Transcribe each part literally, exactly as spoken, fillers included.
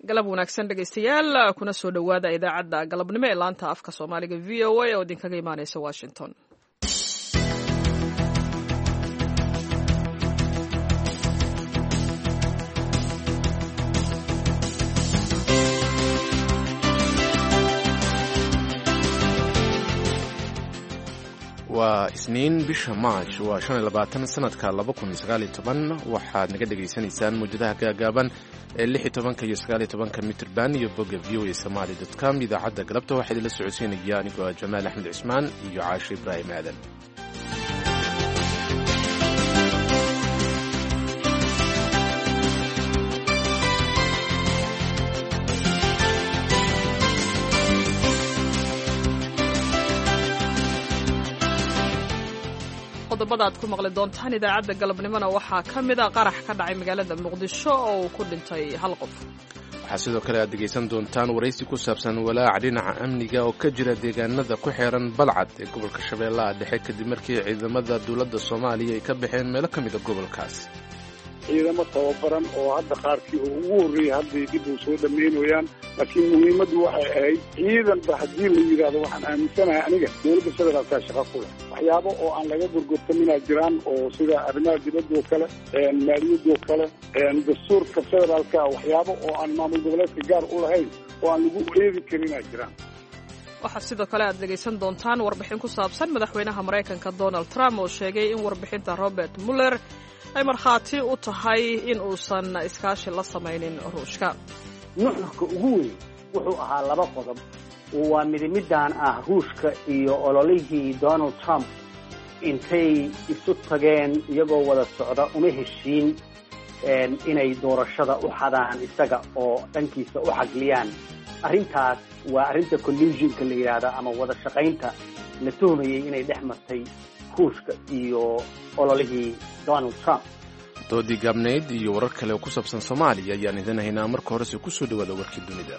galab wanaagsan dhegaystayaal kuna soo dhowaada idaacadda galabnimo ee laanta afka soomaaliga v o a oo idinkaga imaaneysa washington. waa isniin bisha maaj waa shan iyo labaatan sanadka laba kun sagaal iyo toban waxaad naga dhegaysanaysaan mawjadaha gaagaaban ee lix iyo tobanka iyo sagaal iyo tobanka mitrban iyo bogga v o a somali dot com. idaacadda galabta waxaa idinla socodsiinaya anigoo jamaal axmed cismaan iyo caashe ibraahim aadan. qodobada aad ku maqli doontaan idaacadda galabnimona waxaa ka mid a qarax ka dhacay magaalada muqdisho oo uu ku dhintay hal qof. waxaa sidoo kale aad dhegaysan doontaan waraysi ku saabsan walaaca dhinaca amniga oo ka jira deegaanada ku xeeran balcad ee gobolka shabeellaha dhexe kadib markii ciidamada dowladda soomaaliya ay ka baxeen meelo ka mida gobolkaas. ciidamo tababaran oo hadda qaarkii oo ugu horreeyey hadday dib u soo dhammaynayaan, laakiin muhiimaddu waxay ahayd ciidanba haddii la yidhaahdo waxaan aaminsanahay aniga dowladda federaalkaa shaqa ku leh waxyaabo oo aan laga gorgortaminaa jiraan oo sida arrimaha dibadoo kale, maaliyadoo kale, dastuurka federaalka waxyaabo oo aan maamul goboleedka gaar u lahayn oo aan lagu eedi karinaa jiraan. waxaa sidoo kale aad dhegaysan doontaan warbixin ku saabsan madaxweynaha maraykanka donald trump oo sheegay in warbixinta robert muller ay markhaati u tahay in uusan iskaashi la samaynin ruushka. nuxurka ugu weyn wuxuu ahaa laba qodob. waa midimidaan ah ruushka iyo ololihii donald trump intay isu tageen iyagoo wada socda uma heshiin inay doorashada u xadaan isaga oo dhankiisa u xagliyaan. arrintaas waa arrinta collusionka la yidhaahda ama wada shaqaynta la tuhmayey inay dhex martay ruushka iyo ololihii donald trump. doodii gaabnayd iyo warar kale oo ku saabsan soomaaliya ayaan idin haynaa. marka horese ku soo dhowaada warkii dunida.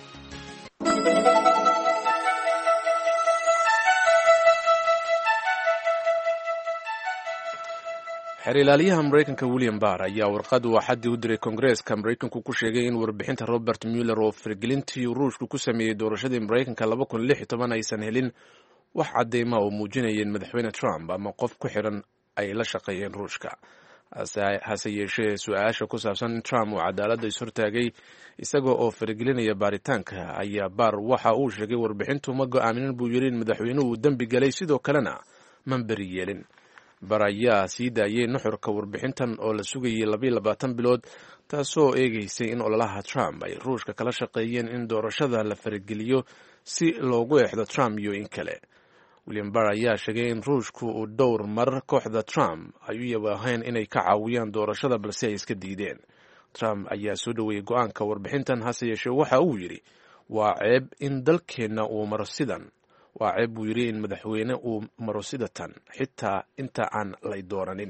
xeer ilaaliyaha maraykanka william barr ayaa warqad uu axaddii u diray koongareeska maraykanku ku sheegay in warbixinta robert muller oo faragelintii ruushku ku sameeyey doorashadii maraykanka laba kun lix iyo toban aysan helin wax cadeyma oo muujinayeen madaxweyne trump ama qof ku xiran ay la shaqeeyeen ruushka. hase yeeshee su-aasha ku saabsan in trump uu cadaaladda ishortaagay isaga oo faragelinaya baaritaanka ayaa baar waxa uu sheegay warbixintu ma go-aaminin buu yidhi in madaxweynuhu uu dembi galay, sidoo kalena man beri yeelin. bar ayaa sii daayay nuxurka warbixintan oo la sugayay labayo labaatan bilood, taasoo eegaysay in ololaha trump ay ruushka kala shaqeeyeen in doorashada la farageliyo si loogu eexdo trump iyo in kale. william barr ayaa sheegay in ruushku uu dhowr mar kooxda trump ay u yabaaheen inay ka caawiyaan doorashada balse ay iska diideen. trump ayaa soo dhoweeyey go-aanka warbixintan, hase yeeshee waxa uu yidhi waa ceeb in dalkeenna uu maro sidan waa ceeb buu yidhi in madaxweyne uu maro sidatan xitaa inta aan lay dooranin.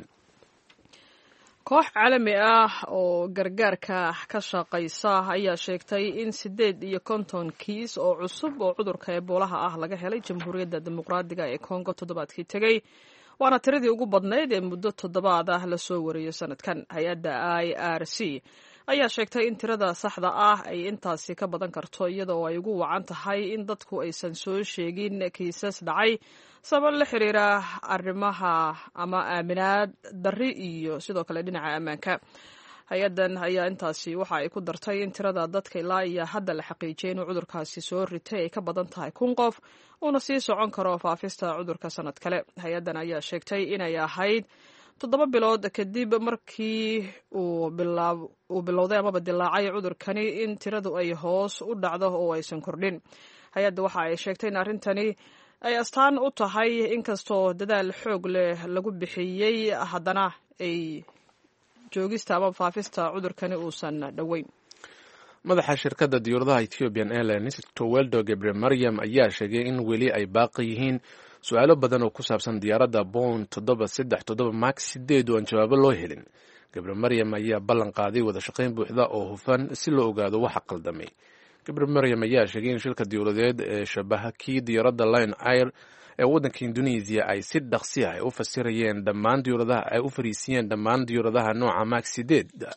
koox caalami ah oo gargaarka ka shaqaysa ayaa sheegtay in siddeed iyo konton kiis oo cusub oo cudurka eboolaha ah laga helay jamhuuriyadda dimuqraadiga ee kongo toddobaadkii tegey, waana tiradii ugu badnayd ee muddo toddobaad ah lasoo wariyo sanadkan. hay-adda i r c ayaa sheegtay in tirada saxda ah ay intaasi ka badan karto, iyadoo ay ugu wacan tahay in dadku aysan soo sheegin kiisas dhacay sabab la xiriira arrimaha ama aaminaad darri iyo sidoo kale dhinaca ammaanka. hay-addan ayaa intaasi waxa ay ku dartay in tirada dadka ilaa iyo hadda la xaqiijiyay inuu cudurkaasi soo ritay ay ka badan tahay kun qof, uuna sii socon karo faafista cudurka sanad kale. hay-addan ayaa sheegtay inay ahayd toddoba bilood kadib markii uu bilowday amaba dilaacay cudurkani in tiradu ay hoos u dhacdo oo aysan kordhin. hay-adda waxa ay sheegtay in arrintani ay astaan u tahay inkastoo dadaal xoog leh lagu bixiyey, haddana ay joogista ama faafista cudurkani uusan dhoweyn. madaxa shirkadda diyuuradaha ethiopian airlines toweldo gebre maryam ayaa sheegay in weli ay baaqi yihiin su-aalo badan oo ku saabsan diyaaradda bound toddoba saddex toddoba max sideed oo aan jawaabo loo helin. gebre maryam ayaa ballan qaaday wada shaqayn buuxda oo hufan si loo ogaado waxa qaldamay. gebre maryam ayaa sheegay in shilka diyuuradeed ee shabaha kii diyaaradda line air ee waddanka Indonesia ay si dhaqsi ah u fasirayeen dhammaan diyuuradaha ay u fariisiyeen dhammaan diyuuradaha nooca max sideed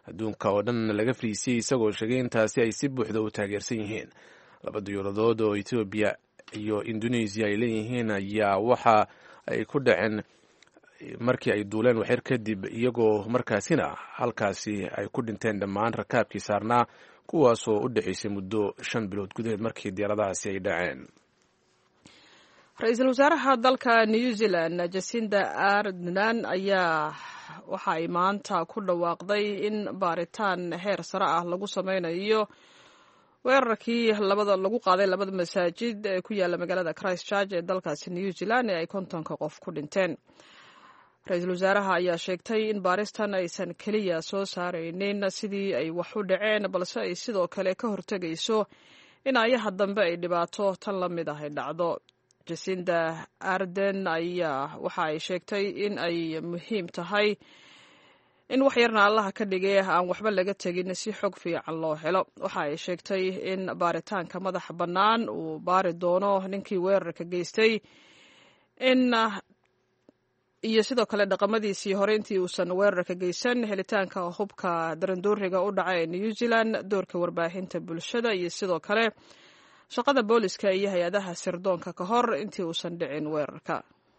adduunka oo dhan laga fariisiyey isagoo sheegay intaasi ay si buuxda u taageersan yihiin. laba diyuuradood oo Ethiopia iyo Indonesia ay leeyihiin ayaa waxa ay ku dhaceen markii ay duuleen waxyar kadib, iyagoo markaasina halkaasi ay ku dhinteen dhammaan rakaabkii saarnaa, kuwaasoo u dhexaysay muddo shan bilood gudaheed markii diyaaradahaasi ay dhaceen. ra-iisul wasaaraha dalka New Zealand Jacinda Ardern ayaa waxa ay maanta ku dhawaaqday in baaritaan heer sare ah lagu sameynayo weerarkii labada lagu qaaday labada masaajid ee ku yaala magaalada Christchurch ee dalkaasi New Zealand ee ay kontonka qof ku dhinteen. ra-iisul wasaaraha ayaa sheegtay in baaristan aysan keliya soo saaraynin sidii ay wax u dhaceen, balse ay sidoo kale ka hortegayso in ayaha dambe ay dhibaato tan la mid ah ay dhacdo. Jacinda Ardern ayaa waxa ay sheegtay in ay muhiim tahay in wax yarna allaha ka dhigay aan waxba laga tegin si xog fiican loo helo. waxa ay sheegtay in baaritaanka madaxa bannaan uu baari doono ninkii weerarka geystay in iyo sidoo kale dhaqamadiisii hore intii uusan weerarka geysan, helitaanka hubka darandooriga u dhaca ee New Zealand, doorka warbaahinta bulshada iyo sidoo kale shaqada booliska iyo hay-adaha sirdoonka ka hor intii uusan dhicin weerarka.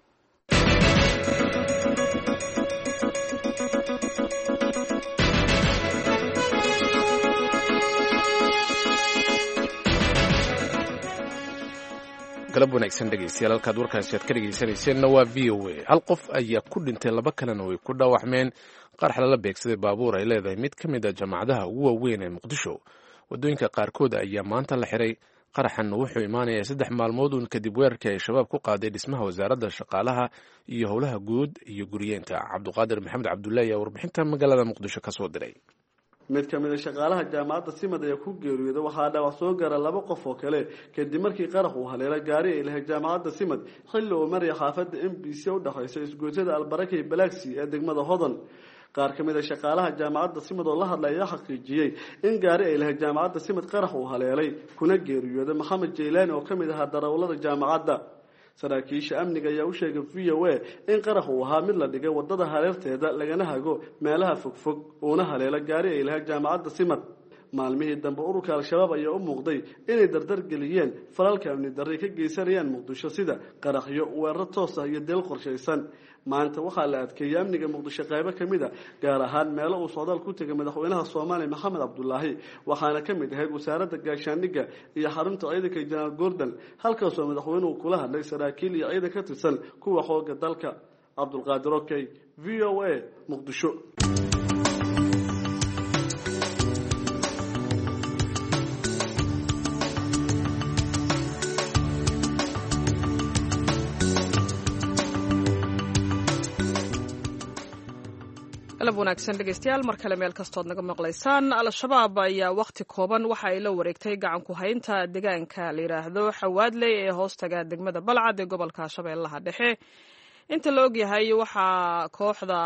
galab wanaagsan dhegeystayaal, halkaad warkaasi aad ka dhegeysanayseena waa v o a. hal qof ayaa ku dhintay, laba kalena way ku dhaawacmeen qarax lala beegsaday baabuur ay leedahay mid ka mid a jaamacadaha ugu waaweyn ee Muqdisho. waddooyinka qaarkood ayaa maanta la xiray. qaraxan wuxuu imaanayaa saddex maalmood uun kadib weerarkii ay shabaab ku qaaday dhismaha wasaaradda shaqaalaha iyo howlaha guud iyo guriyeenta. cabduqaadir maxamed cabdullaahi ayaa warbixinta magaalada Muqdisho ka soo diray. mid ka mid a shaqaalaha jaamacadda simad ayaa ku geeriyooday. waxaa dhaawac soo gaara laba qof oo kale kadib markii qarax uu haleelay gaari ay lahayd jaamacadda simad xilli uu maraya xaafadda M B C u dhaxaysa isgoysada albaraka iyo Balaxi ee degmada Hodan. qaar ka mid a shaqaalaha jaamacadda simad oo la hadlay ayaa xaqiijiyey in gaari ay lahayd jaamacadda simad qarax uu haleelay kuna geeriyooday Maxamed Jeylaani oo ka mid ahaa darawallada jaamacadda. saraakiisha amniga ayaa u sheegay V O A in qarax uu ahaa mid la dhigay wadada hareerteeda lagana hago meelaha fogfog uuna haleelo gaari ay lahayd jaamacadda simad. maalmihii dambe ururka al-shabaab ayaa u muuqday inay dardar geliyeen falalka amni darre ka geysanayaan Muqdisho sida qaraxyo, weerar toos ah iyo dil qorshaysan. maanta waxaa la adkeeyay amniga Muqdisho qaybo ka mid ah, gaar ahaan meelo uu socdaal ku tegay madaxweynaha Soomaaliya Maxamed Cabdullaahi, waxaana ka mid ahayd wasaaradda gaashaandhigga iyo xarunta ciidanka General Gordon, halkaas oo madaxweynuhu kula hadlay saraakiil iyo ciidan ka tirsan kuwa xoogga dalka. Cabdulqaadir Okey, V O A, Muqdisho. galab wanaagsan dhegeystayaal, mar kale meel kastood naga maqlaysaan. al-shabaab ayaa waqti kooban waxa ay la wareegtay gacan ku haynta deegaanka la yidhaahdo Xawaadley ee hoostaga degmada Balcad ee gobolka Shabeellaha Dhexe. inta la ogyahay waxaa kooxda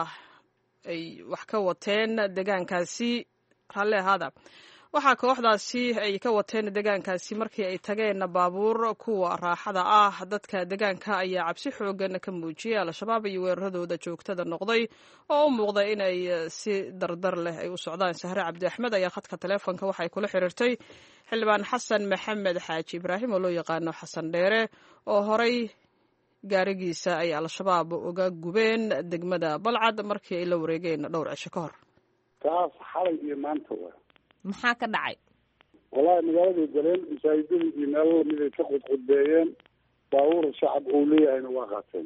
ay wax ka wateen deegaankaasi ralle ahaada waxaa kooxdaasi ay ka wateen deegaankaasi markii ay tageen baabuur kuwa raaxada ah. dadka deegaanka ayaa cabsi xoogan ka muujiyay al-shabaab iyo weeraradooda joogtada noqday oo u muuqda inay si dardar leh ay u socdaan. Sahre Cabdi Axmed ayaa khadka taleefonka waxay kula xiriirtay xildhibaan xasan maxamed xaaji ibraahim oo loo yaqaano xasan dheere oo horay gaarigiisa ay al-shabaab uga gubeen degmada Balcad markii ay la wareegeen dhowr cisho ka hor. taas xalay iyo maanta waa maxaa ka dhacay? wallaahi magaalada galeen masaajidadii iyo meelo lamid ay ka qudqudbeeyeen, baabuur shacab uu leeyahayna waa qaateen.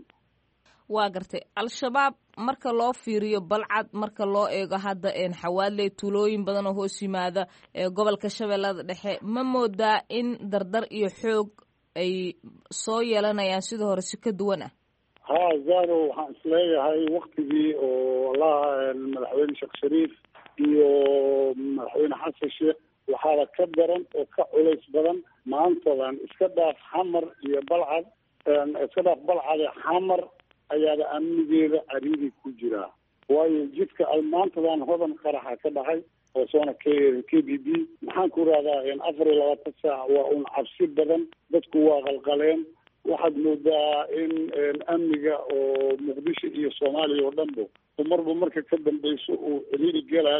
waa gartay. al-shabaab marka loo fiiriyo Balcad, marka loo eego hadda een Xawaadley, tuulooyin badan oo hoos yimaada ee gobolka Shabeellada Dhexe, ma moodaa in dardar iyo xoog ay soo yeelanayaan sida hore si ka duwan ah? haa zaro, waxaan isleeyahay waktigii oo allaha madaxweyne sheekh shariif iyo madaxweyne xasan sheekh waxaaba ka daran oo ka culays badan maantadan. iska dhaaf xamar iyo Balcad, iska dhaaf Balcade xamar ayaaba amnigeeda cariiri ku jiraa. waayo jidka maantadan Hodan qaraxa ka dhacay oo soona k b b maxaan ku rahdaa afar iyo labaatan saac waa un cabsi badan, dadku waa qalqaleen. waxaad moodaa in amniga oo Muqdisho iyo Soomaaliya oo dhanba marba marka ka dambeyso uu ciriiri gelaayo.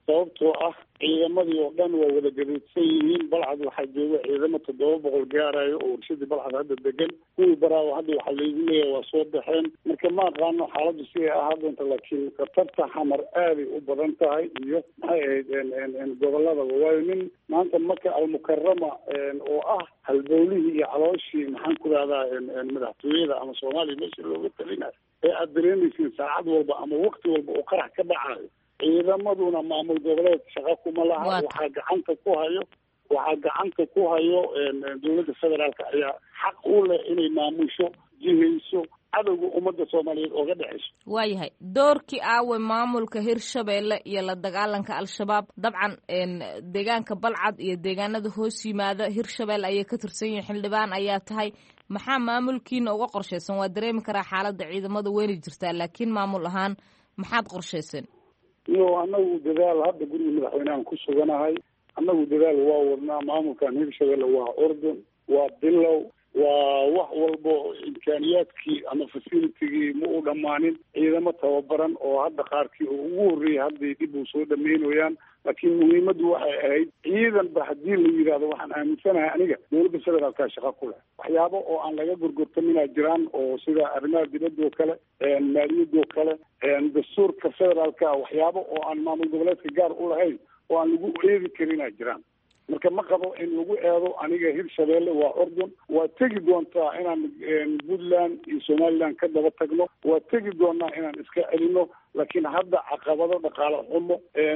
sababtoo ah ciidamadii oo dhan waa wada gaduudsan yihiin. balcad waxaa jooga ciidamo toddoba boqol gaarayo oo warshadii balcad hadda degan. kuwii baraawo hadda waxaa laygu leeyahay waa soo baxeen. marka ma aqaano xaaladdu si ay ahaa doonta, laakiin khatarta xamar aaday u badan tahay iyo maxay ahayd goboladaba. waayo nin maanta maka almukarama oo ah halbowlihii iyo calooshii maxaan ku rahdaa madaxtooyada ama soomaaliya meesha looga talinayo ee aad dareemaysiin saacad walba ama wakti walba oo qarax ka dhacayo. ciidamaduna maamul goboleed shaqo kuma laha. waxaa gacanta ku hayo waxaa gacanta ku hayo dowladda federaalka ayaa xaq u leh inay maamusho jihayso cadowga ummadda soomaaliyeed ooga dhexayso. waayahay doorkii aawe maamulka hirshabeelle iyo la dagaalanka al-shabaab. dabcan deegaanka balcad iyo deegaanada hoos yimaada hirshabeelle ayay ka tirsan yihiin. xildhibaan ayaa tahay, maxaa maamulkiina uga qorshaysan? waa dareemi karaa xaaladda ciidamada weyni jirtaa, laakiin maamul ahaan maxaad qorshaysan? iyo anagu dadaal hadda guriga madaxweynehan ku suganahay. annagu dadaal waa wadnaa. maamulkan hirshabeelle waa ordun, waa bilow, waa wax walbo imkaaniyaadkii ama facilitigii ma u dhammaanin. ciidamo tababaran oo hadda qaarkii oo ugu horreeyay hadday dib u soo dhamaynayaan. laakiin muhiimaddu waxay ahayd ciidanba haddii la yidhaahdo waxaan aaminsanahay aniga dowladda federaalkaa shaqo ku leh. waxyaabo oo aan laga gorgortaminaa jiraan oo sida arrimaha dibadda oo kale, maaliyadda oo kale, dastuurka federaalka waxyaabo oo aan maamul goboleedka gaar u lahayn oo aan lagu eedi karinaa jiraan. marka ma qabo in lagu eedo aniga hirshabeelle waa ordun. waa tegi doontaa inaan puntland iyo somaliland ka daba tagno. waa tegi doonaa inaan iska celino. laakiin hadda caqabado dhaqaale xumo,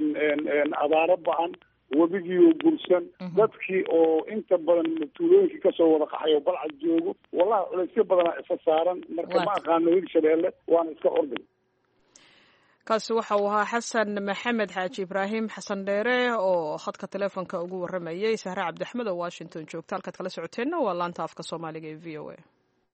abaaro ba-an, webigiioo gursan, dadkii oo inta badan tuulooyinkii kasoo wada qaxay oo balcad joogo. wallahi culaysyo badanaa isa saaran. marka ma aqaano hirshabeelle, waana iska ordun. kaasi waxa uu ahaa xasan maxamed xaaji ibraahim xasan dheere oo khadka teleefonka ugu waramayay sahre cabdiaxmed oo washington joogta. halkaad kala socoteenna waa laanta afka soomaaliga ee v o a.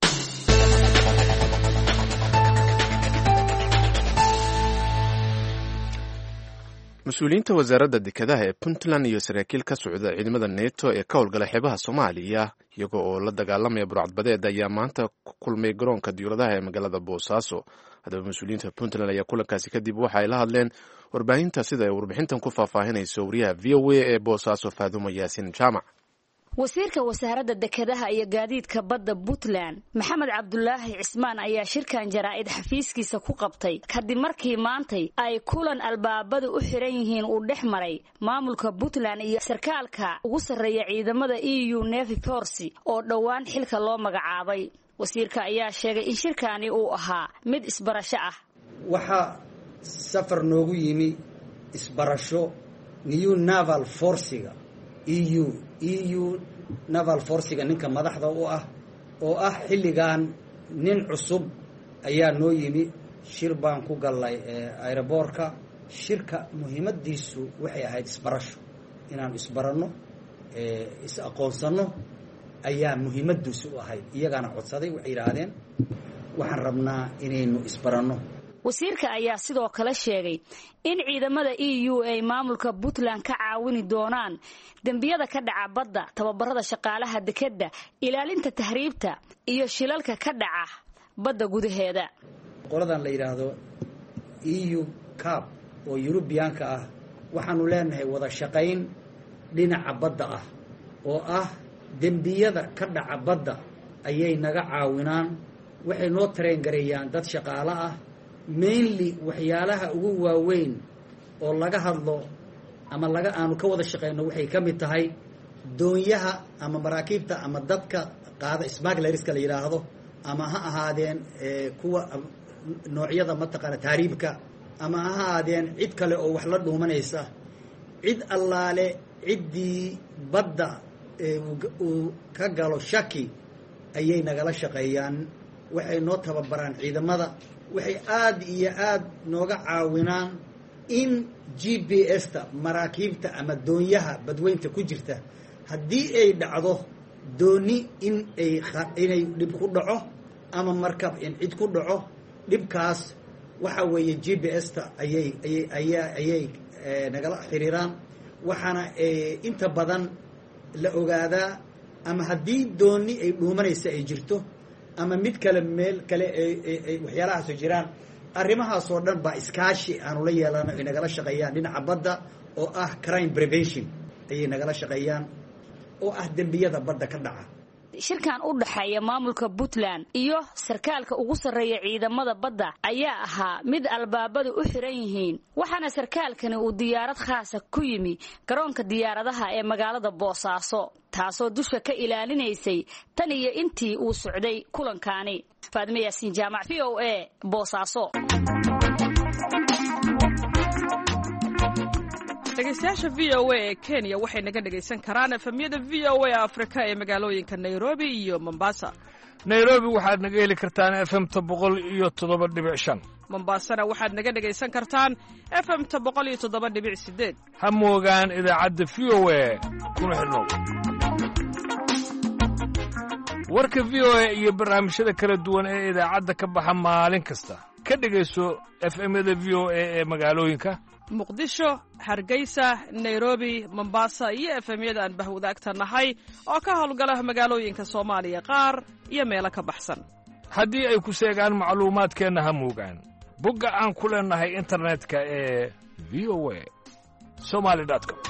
mas-uuliyiinta wasaaradda dekedaha ee puntland iyo saraakiil ka socda ciidamada neto ee ka howlgala xeebaha soomaaliya iyaga oo la dagaalamaya burcadbadeed ayaa maanta ku kulmay garoonka diyuuradaha ee magaalada boosaaso. haddaba mas-uuliyiinta puntland ayaa kulankaasi kadib waxa ay la hadleen warbaahinta sida ay warbixintan ku faahfaahinayso wariyaha v o a ee boosaaso faadumo yaasin jaamac. wasiirka wasaaradda dekedaha iyo gaadiidka badda puntland maxamed cabdulaahi cismaan ayaa shirkan jaraa'id xafiiskiisa ku qabtay kadib markii maantay ay kulan albaabada u xiran yihiin uu dhex maray maamulka puntland iyo sarkaalka ugu sarreeya ciidamada e u navy force oo dhowaan xilka loo magacaabay. wasiirka ayaa sheegay in shirkani uu ahaa mid isbarasho ah. waxaa safar noogu yimi isbarasho new naval forciga e u e u naval forciga ninka madaxda u ah oo ah xilligan nin cusub ayaa noo yimi. shir baan ku gallay aeroboortka. shirka muhiimadiisu waxay ahayd isbarasho, inaan isbaranno, is aqoonsanno ayaa muhiimadiisu u ahayd. iyagaana codsaday, waxay yidhaahdeen waxaan rabnaa inaynu isbaranno. wasiirka ayaa sidoo kale sheegay in ciidamada e u ay maamulka puntland ka caawini doonaan dembiyada ka dhaca badda, tababarada shaqaalaha dekedda, ilaalinta tahriibta iyo shilalka ka dhaca badda gudaheeda. qoladan la yidhaahdo e u cab oo yurubiyaanka ah waxaanu leenahay wada shaqayn dhinaca badda ah oo ah dembiyada ka dhaca badda ayay naga caawinaan. waxay noo tareen gareeyaan dad shaqaale ah. mainly waxyaalaha ugu waaweyn oo laga hadlo ama laga aanu ka wada shaqeyno waxay ka mid tahay doonyaha ama maraakiibta ama dadka qaada smugglerska la yidhaahdo, ama ha ahaadeen kuwa noocyada mataqaana tahriibka, ama ha ahaadeen cid kale oo wax la dhuumanaysa. cid allaale ciddii badda uu ka galo shaki ayay nagala shaqeeyaan. waxay noo tababaraan ciidamada. waxay aada iyo aada nooga caawinaan in g b s-ta maraakiibta ama doonyaha badweynta ku jirta haddii ay dhacdo dooni in ay inay dhib ku dhaco ama markab in cid ku dhaco, dhibkaas waxa weeye g b s-ta ayay ayay aya ayay nagala xiriiraan. waxaana inta badan la ogaadaa ama haddii dooni ay dhuumanaysa ay jirto ama mid kale meel kale ay waxyaalahaasoo jiraan, arrimahaasoo dhan baa iskaashi aanu la yeelano ay nagala shaqeeyaan dhinaca badda oo ah crime prevention ayay nagala shaqeeyaan oo ah dembiyada badda ka dhaca. shirkan u dhaxeeya maamulka Puntland iyo sarkaalka ugu sareeya ciidamada badda ayaa ahaa mid albaabadu u xiran yihiin, waxaana sarkaalkani uu diyaarad khaas ah ku yimi garoonka diyaaradaha ee magaalada Boosaaso, taasoo dusha ka ilaalinaysay tan iyo intii uu socday kulankani. Faadime Yaasiin Jaamac, V O A, Boosaaso. dhegeystayaasha V O A ee Kenya waxay naga dhegaysan karaan efemyada V O A Afrika ee magaalooyinka Nairobi iyo Mombasa. Nairobi waxaad naga heli kartaan F M ta boqol iyo toddoba dhibic shan. Mombasana waxaad naga dhegaysan kartaan F M ta boqol iyo toddoba dhibic sideed. Ha moogaan idaacadda V O A kuna xidhnow. warka V O A iyo barnaamijyada kala duwan ee idaacadda ka baxa maalin kasta ka dhegayso F M-yada V O A ee magaalooyinka Muqdisho, Hargeysa, Nairobi, Mombasa iyo F M-yada aan bahwadaagta nahay oo ka howlgala magaalooyinka Soomaaliya qaar iyo meelo ka baxsan. haddii ay ku seegaan macluumaadkeenna ha moogaan bogga aan ku leenahay internetka ee v o a somali dot com.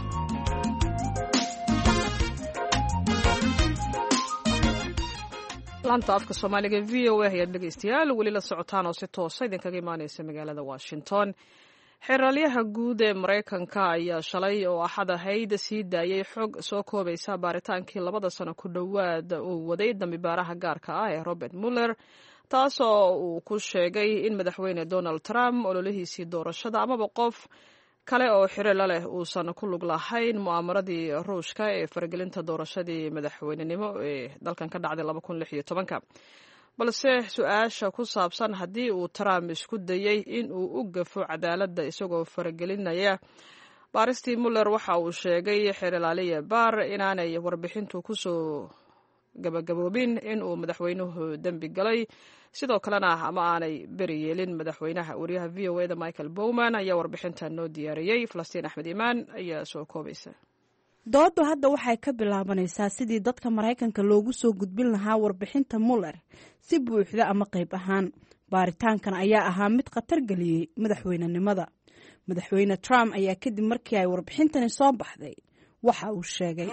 laanta afka Soomaaliga V O A ayaa dhegeystayaal weli la socotaan oo si toos ah idinkaga imaanaysa magaalada Washington. xeraalyaha guud ee Mareykanka ayaa shalay oo axad ahayd sii daayay xog soo koobaysa baaritaankii labada sano ku dhowaad uu waday dambibaaraha gaarka ah ee Robert Mueller, taasoo uu ku sheegay in madaxweyne Donald Trump ololihiisii doorashada amaba qof kale oo xiriir la leh uusan ku lug lahayn mu'amaradii Ruushka ee faragelinta doorashadii madaxweynenimo ee dalkan ka dhacday laba kun lix iyo toban. balse su-aasha ku saabsan haddii uu Trump isku dayay in uu u gafo cadaaladda isagoo faragelinaya baaristii Mueller, waxa uu sheegay xeerlaaliye Barr inaanay warbixintu ku soo gabagaboobin in uu madaxweynuhu dembi galay, sidoo kalena ama aanay beri yeelin madaxweynaha. wariyaha V O A da Michael Bowman ayaa warbixintan noo diyaariyey. Falastiin Axmed Imaan ayaa soo koobaysa. dooddu hadda waxay ka bilaabanaysaa sidii dadka Mareykanka loogu soo gudbin lahaa warbixinta Mueller si buuxda ama qayb ahaan. baaritaankan ayaa ahaa mid khatar geliyey madaxweynenimada. madaxweyne Trump ayaa kadib markii ay warbixintani soo baxday waxa uu sheegay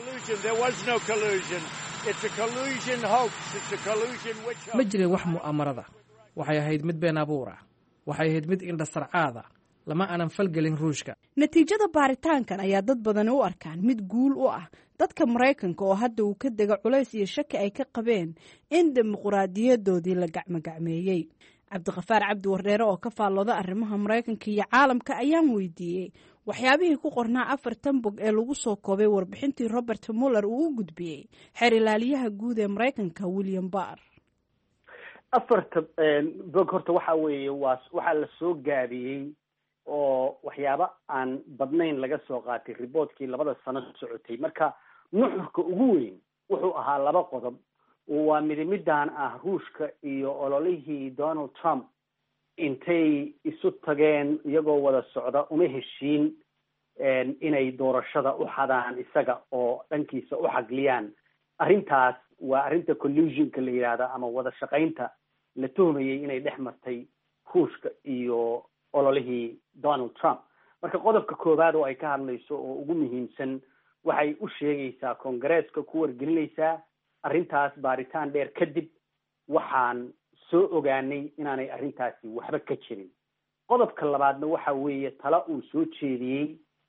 ma jirin wax mu'amarada, waxay ahayd mid been abuura, waxay ahayd mid indhasarcaada, lama aanan falgelin Ruushka. natiijada baaritaankan ayaa dad badani u arkaan mid guul u ah dadka Mareykanka oo hadda uu ka dega culays iyo shaki ay ka qabeen in dimuqraadiyadoodii la gacmagacmeeyey. Cabdiqafaar Cabdi Wardheere oo ka faallooda arrimaha Mareykanka iyo caalamka ayaan weydiiyey waxyaabihii ku qornaa afartan bog ee lagu soo koobay warbixintii Robert Mueller uu u gudbiyey xeer ilaaliyaha guud ee Mareykanka William Barr. afarta bog horta waxa weeye waa waxa la soo gaabiyey oo waxyaabo aan badnayn laga soo qaatay riboodkii labada sano socotay. marka nuxurka ugu weyn wuxuu ahaa laba qodob oo waa midimidaan ah Ruushka iyo ololihii Donald Trump intay isu tageen iyagoo wada socda uma heshiin inay doorashada u xadaan isaga oo dhankiisa u xagliyaan. arrintaas waa arrinta collusionka la yiraahdo ama wada shaqaynta la tuhmayay inay dhex martay Ruushka iyo ololihii Donald Trump. marka qodobka koowaad oo ay ka hadlayso oo ugu muhiimsan waxay u sheegaysaa Congress-ka ku wargelinaysaa arrintaas baaritaan dheer kadib waxaan soo ogaanay inaanay arrintaasi waxba ka jirin. qodobka labaadna waxa weeye tala uu soo jeediyey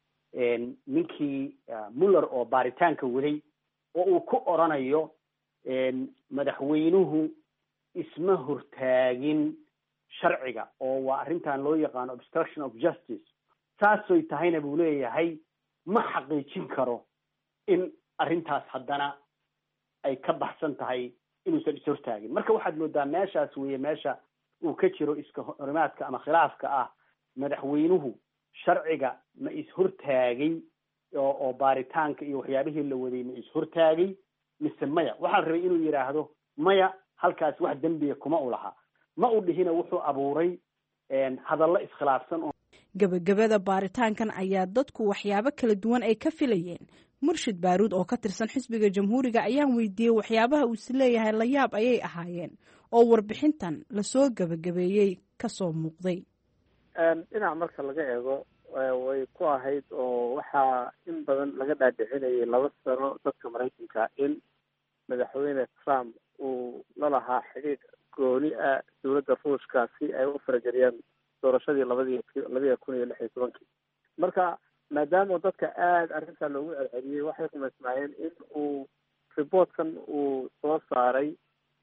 ninkii Mueller oo baaritaanka waday oo uu ku oranayo madaxweynuhu isma hortaagin sharciga oo waa arrintan loo yaqaano obstruction of justice. saasoy tahayna buu leeyahay ma xaqiijin karo in arrintaas haddana ay ka baxsan tahay inuusan is hortaagin. marka waxaad moodaa meeshaas weeye meesha uu ka jiro iska horimaadka ama khilaafka ah madaxweynuhu sharciga ma is hortaagay oo oo baaritaanka iyo waxyaabihii la waday ma is hortaagay mise maya. waxaa rabay inuu yiraahdo maya, halkaas wax dembiya kuma u laha. ma u dhihina wuxuu abuuray hadallo iskhilaafsan. gabagabada baaritaankan ayaa dadku waxyaabo kala duwan ay ka filayeen. Murshid Baaruud oo ka tirsan xisbiga Jamhuuriga ayaan weydiiyey waxyaabaha uu is leeyahay la yaab ayay ahaayeen oo warbixintan lasoo gabagabeeyey kasoo muuqday. dhinac marka laga eego way ku ahayd oo waxaa in badan laga dhaadhicinayay laba sano dadka maraykanka in madaxweyne Trump uu la lahaa xidhiidh gooni ah dowladda ruushka si ay u farageliyaan doorashadii labadii labada kun iyo lix iyo tobankii. marka maadaama dadka aada arrintaa loogu celceliyey waxay rumaysnaayeen in uu reportkan uu soo saaray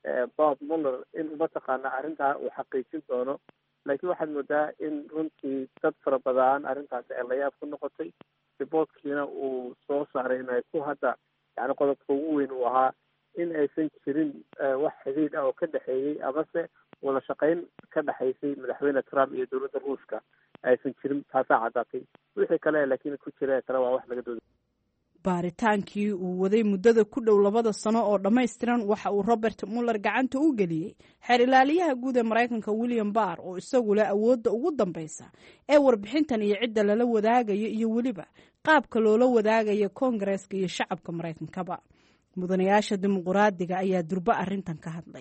Bob Mueller in mataqaana arrintaa uu xaqiijin doono, laakiin waxaad moodaa in runtii dad fara badan arrintaasi ay layaab ku noqotay. reportkiina uu soo saaray inay ku hadda yani qodobka ugu weyn uu ahaa in aysan jirin wax xidhiidh ah oo ka dhexeeyey amase wada shaqayn ka dhexaysay madaxweyne Trump iyo dowladda ruushka aysan jirin. taasaa caddaatay. wixii kale laakiin ku jira kale waa wax laga dooday. baaritaankii uu waday muddada ku dhow labada sano oo dhammaystiran waxa uu Robert Mueller gacanta u geliyey xeer ilaaliyaha guud ee Maraykanka William Barr oo isagu leh awoodda ugu dambaysa ee warbixintan iyo cidda lala wadaagayo iyo weliba qaabka loola wadaagayo Koongareeska iyo shacabka Maraykankaba. mudanayaasha dimuqraadiga ayaa durba arrintan ka hadlay.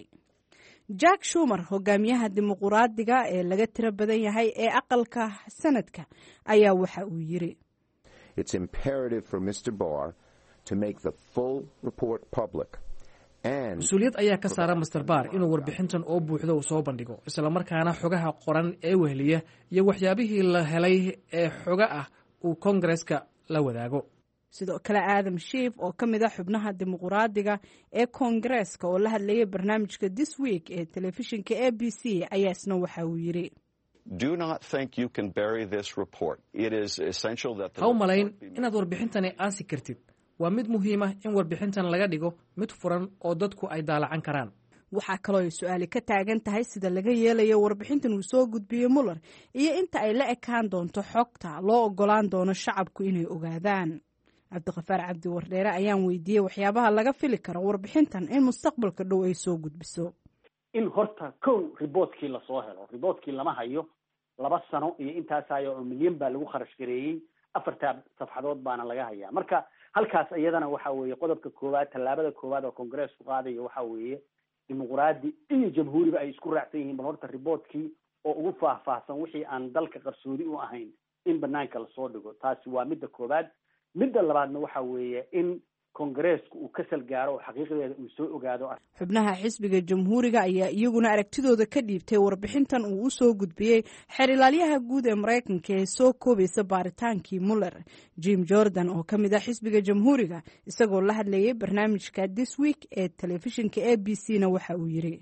Jack Schumer, hogaamiyaha dimuqraadiga ee laga tiro badan yahay ee aqalka sanadka, ayaa waxa uu yiri It's imperative for Mister Barr to make the full report public. mas-uuliyad ayaa ka saara Mister Barr inuu warbixintan oo buuxda uu soo bandhigo, isla markaana xogaha qoran ee weheliya iyo waxyaabihii la helay ee xoga ah uu Koongareeska la wadaago. sidoo kale Adam Schiff oo ka mid ah xubnaha dimuqraadiga ee Koongareeska oo la hadlayay barnaamijka This Week ee telefishinka A B C ayaa isna waxa uu yiri Do not think you can bury this report. It is essential that the ha u malayn inaad warbixintani aasi kartid. waa mid muhiim ah in warbixintan laga dhigo mid furan oo dadku ay daalacan karaan. waxaa kaloo ay su-aali ka taagan tahay sida laga yeelayo warbixintan uu soo gudbiyey Mueller iyo inta ay la ekaan doonto xogta loo ogolaan doono shacabku inay ogaadaan. cabdiqafaar cabdi wardheere ayaan weydiiyey waxyaabaha laga fili karo warbixintan in mustaqbalka dhow ay soo gudbiso. in horta kow reportkii lasoo helo. reportkii lama hayo laba sano iyo intaas ayo oo milyan baa lagu kharash gareeyey. afarta safxadood baana laga hayaa. marka halkaas iyadana waxa weeye qodobka koowaad tallaabada koowaad oo Koongareesku qaadayo waxa weeye dimuqraadi iyo jamhuuriga ay isku raacsan yihiin bal horta reportkii oo ugu faahfaahsan wixii aan dalka qarsoodi u ahayn in banaanka lasoo dhigo. taasi waa midda koowaad. midda labaadna waxa weeye in Koongareesku uu ka salgaaro oo xaqiiqadeeda uu soo ogaado. xubnaha xisbiga jamhuuriga ayaa iyaguna aragtidooda ka dhiibtay warbixintan uu u soo gudbiyey xeer ilaaliyaha guud ee Maraykanka ee soo koobaysa baaritaankii Mueller. Jim Jordan oo ka mid ah xisbiga jamhuuriga isagoo la hadlayay barnaamijka This Week ee telefishinka A B C na waxa uu yiri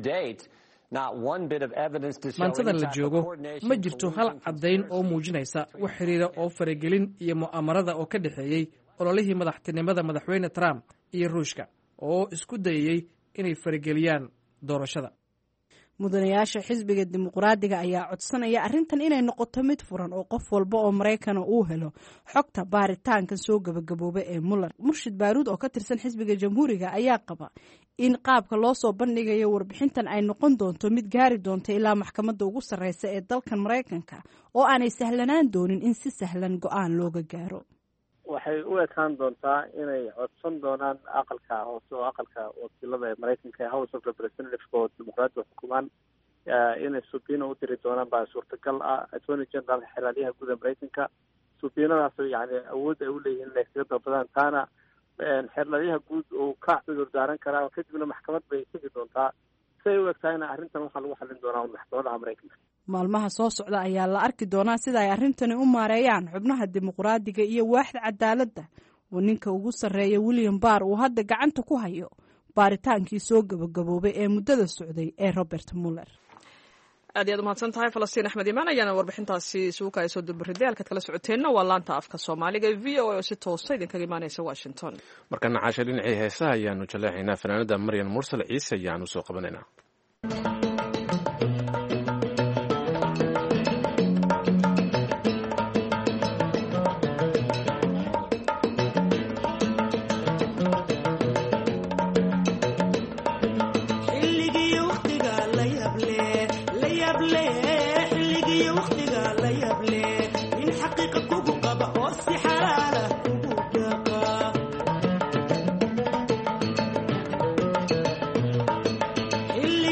maantada la joogo ma jirto hal caddayn oo muujinaysa wax xiriira oo faragelin iyo mu'aamarada oo ka dhexeeyey ololihii madaxtinimada madaxweyne Trump iyo Ruushka oo isku dayay inay farageliyaan doorashada. mudanayaasha xisbiga dimuqraadiga ayaa codsanaya arrintan inay noqoto mid furan oo qof walba oo Maraykan uu helo xogta baaritaanka soo gabagabooba ee Mueller. Murshid Baaruud oo ka tirsan xisbiga jamhuuriga ayaa qaba in qaabka loo soo bandhigayo warbixintan ay noqon doonto mid gaari doonto ilaa maxkamadda ugu sarreysa ee dalkan Maraykanka oo aanay sahlanaan doonin in si sahlan go'aan looga gaaro. waxay u ekaan doontaa inay codsan doonaan aqalka hoose oo aqalka wakiilada ee Maraykanka ee House of Representatives oo dimuqraadiga xukumaan inay subiina u diri doonaan baa suurtagal ah. Attorney General xeraaliyaha guud ee Maraykanka subiinadaas yani awood ay u leeyihiin inay kaga dalbadaan taana xeraaliyaha guud uu ka cudur daaran karaa kadibna maxkamad bay tegi doontaa. si ay u egtahayna arrintan waxaa lagu xallin doonaa maxkamadaha Maraykanka. maalmaha soo socda ayaa la arki doonaa sida ay arrintani u maareeyaan xubnaha dimuqraadiga iyo waaxda cadaaladda oo ninka ugu sarreeya William Barr uu hadda gacanta ku hayo baaritaankii soo gabagaboobay ee muddada socday ee Robert Mueller. aad iyaad umahadsan tahay Falastiin Axmed Imaan ayaana warbixintaasi suuka ay soo dulbariday halkaad kala socoteenna waa laanta afka Soomaaliga ee V O A oo si toosa idinkaga imaanaysa Washington. markana caasha dhinacii heesaha ayaanu jaleecaynaa fanaanada Maryan Mursal Ciise ayaanu soo qabanaynaa. إلا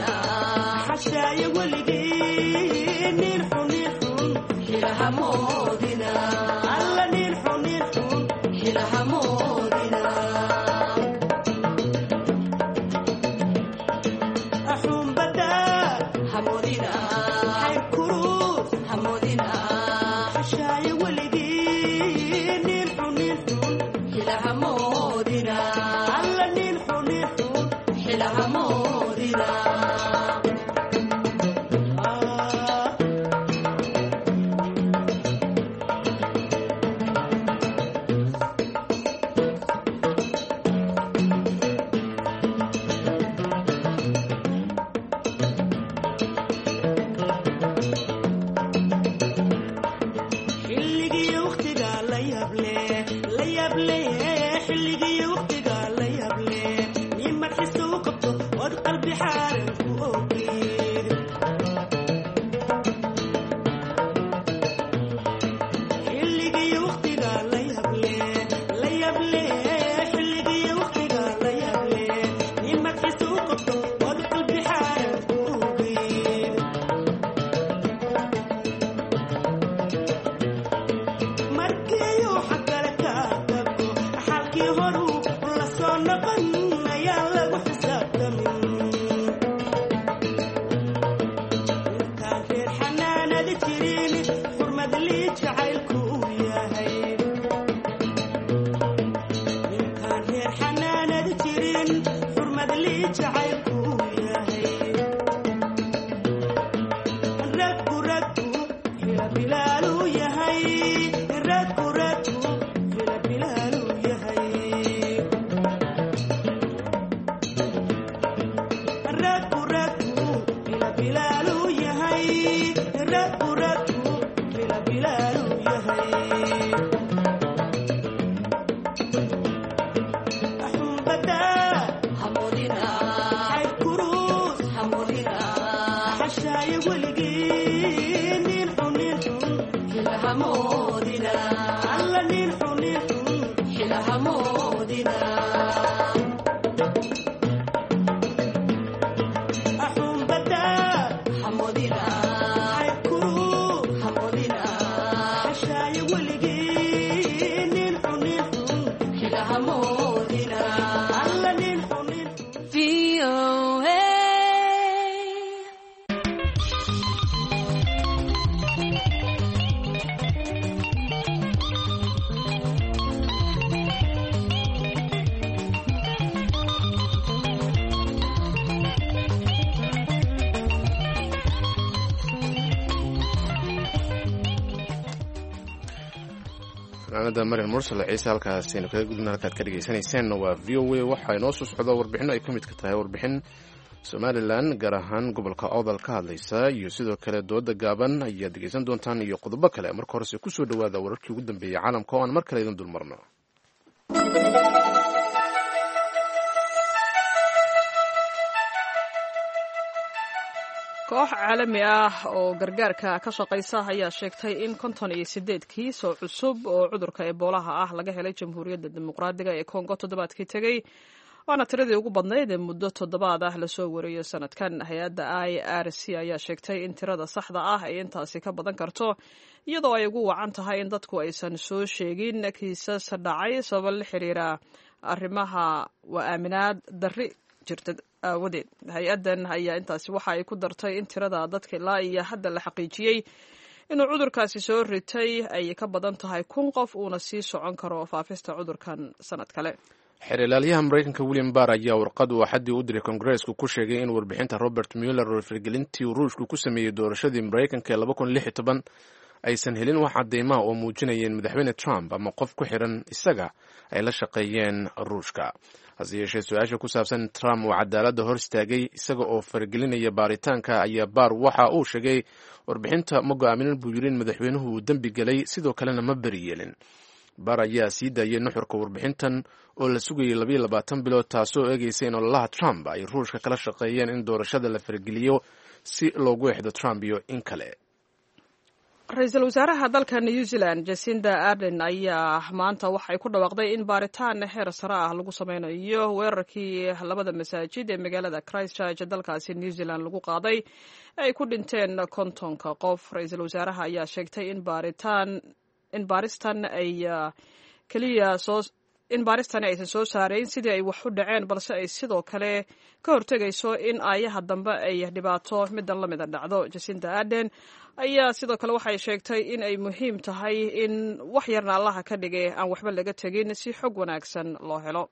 fanaanada Maryam Mursal Ciise halkaasina kaga gudubna halkaad ka dhageysanayseen waa V O A waxa inoo soo socda warbixin ay ka mid ka tahay warbixin Somaliland gaar ahaan gobolka Awdal ka hadlaysa iyo sidoo kale dooda gaaban ayaad dhegeysan doontaan iyo qodobo kale marka hore ku soo dhawaada wararkii ugu dambeeyay caalamka oo aan mar kale idin dulmarno. koox caalami ah oo gargaarka ka shaqaysa ayaa sheegtay in konton iyo sideed kiis oo cusub oo cudurka eboolaha ah laga helay jamhuuriyadda dimuqraadiga ee Kongo toddobaadkii tegey waana tiradii ugu badnayd ee muddo toddobaad ah lasoo wariyo sanadkan. hay-adda I R C ayaa sheegtay in tirada saxda ah ay intaasi ka badan karto iyadoo ay ugu wacan tahay in dadku aysan soo sheegin kiisas dhacay sabab la xiriira arrimaha waa aaminaad darri jirta aawadeed. hay-addan ayaa intaasi waxa ay ku dartay in tirada dadka ilaa iyo hadda la xaqiijiyey inuu cudurkaasi soo ritay ay ka badan tahay kun qof uuna sii socon karo faafista cudurkan sanad kale. xeerlaaliyaha Mareykanka William Barr ayaa warqad uu xadii u diray Congress-ku ku sheegay in warbixinta Robert Mueller oo faragelintii Ruushku ku sameeyay doorashadii Mareykanka ee laba kun iyo lix iyo toban aysan helin wax cadeymo oo muujinayeen madaxweyne Trump ama qof ku xiran isaga ay la shaqeeyeen Ruushka. hase yeeshee su-aasha ku saabsan Trump oo cadaaladda hor istaagay isaga oo faragelinaya baaritaanka ayaa Barr waxa uu sheegay warbixinta ma go'aaminin buu yiri in madaxweynuhu uu dembi galay sidoo kalena ma bari yeelin. Barr ayaa sii daayay nuxurka warbixintan oo la sugayay laba iyo labaatan bilood taasoo eegaysa in ololaha Trump ay Ruushka kala shaqeeyeen in doorashada la farageliyo si loogu exdo Trump iyo in kale. ra-iisul wasaaraha dalka new zealand jacinda ardern ayaa maanta waxay ku dhawaaqday in baaritaan heer sare ah lagu sameynayo weerarkii labada masaajid ee magaalada christchurch dalkaasi new zealand lagu qaaday ay ku dhinteen kontonka qof. ra-iisul wasaaraha ayaa sheegtay in baaritaan in baaristan ay keliya soo in baaristani aysan soo saarayn sidii ay wax u dhaceen, balse ay sidoo kale ka hortegayso in aayaha dambe ay dhibaato midan la mida dhacdo. jacinda ardern ayaa sidoo kale waxay sheegtay in ay muhiim tahay in wax yarna allaha ka dhigay aan waxba laga tegin si xog wanaagsan loo helo.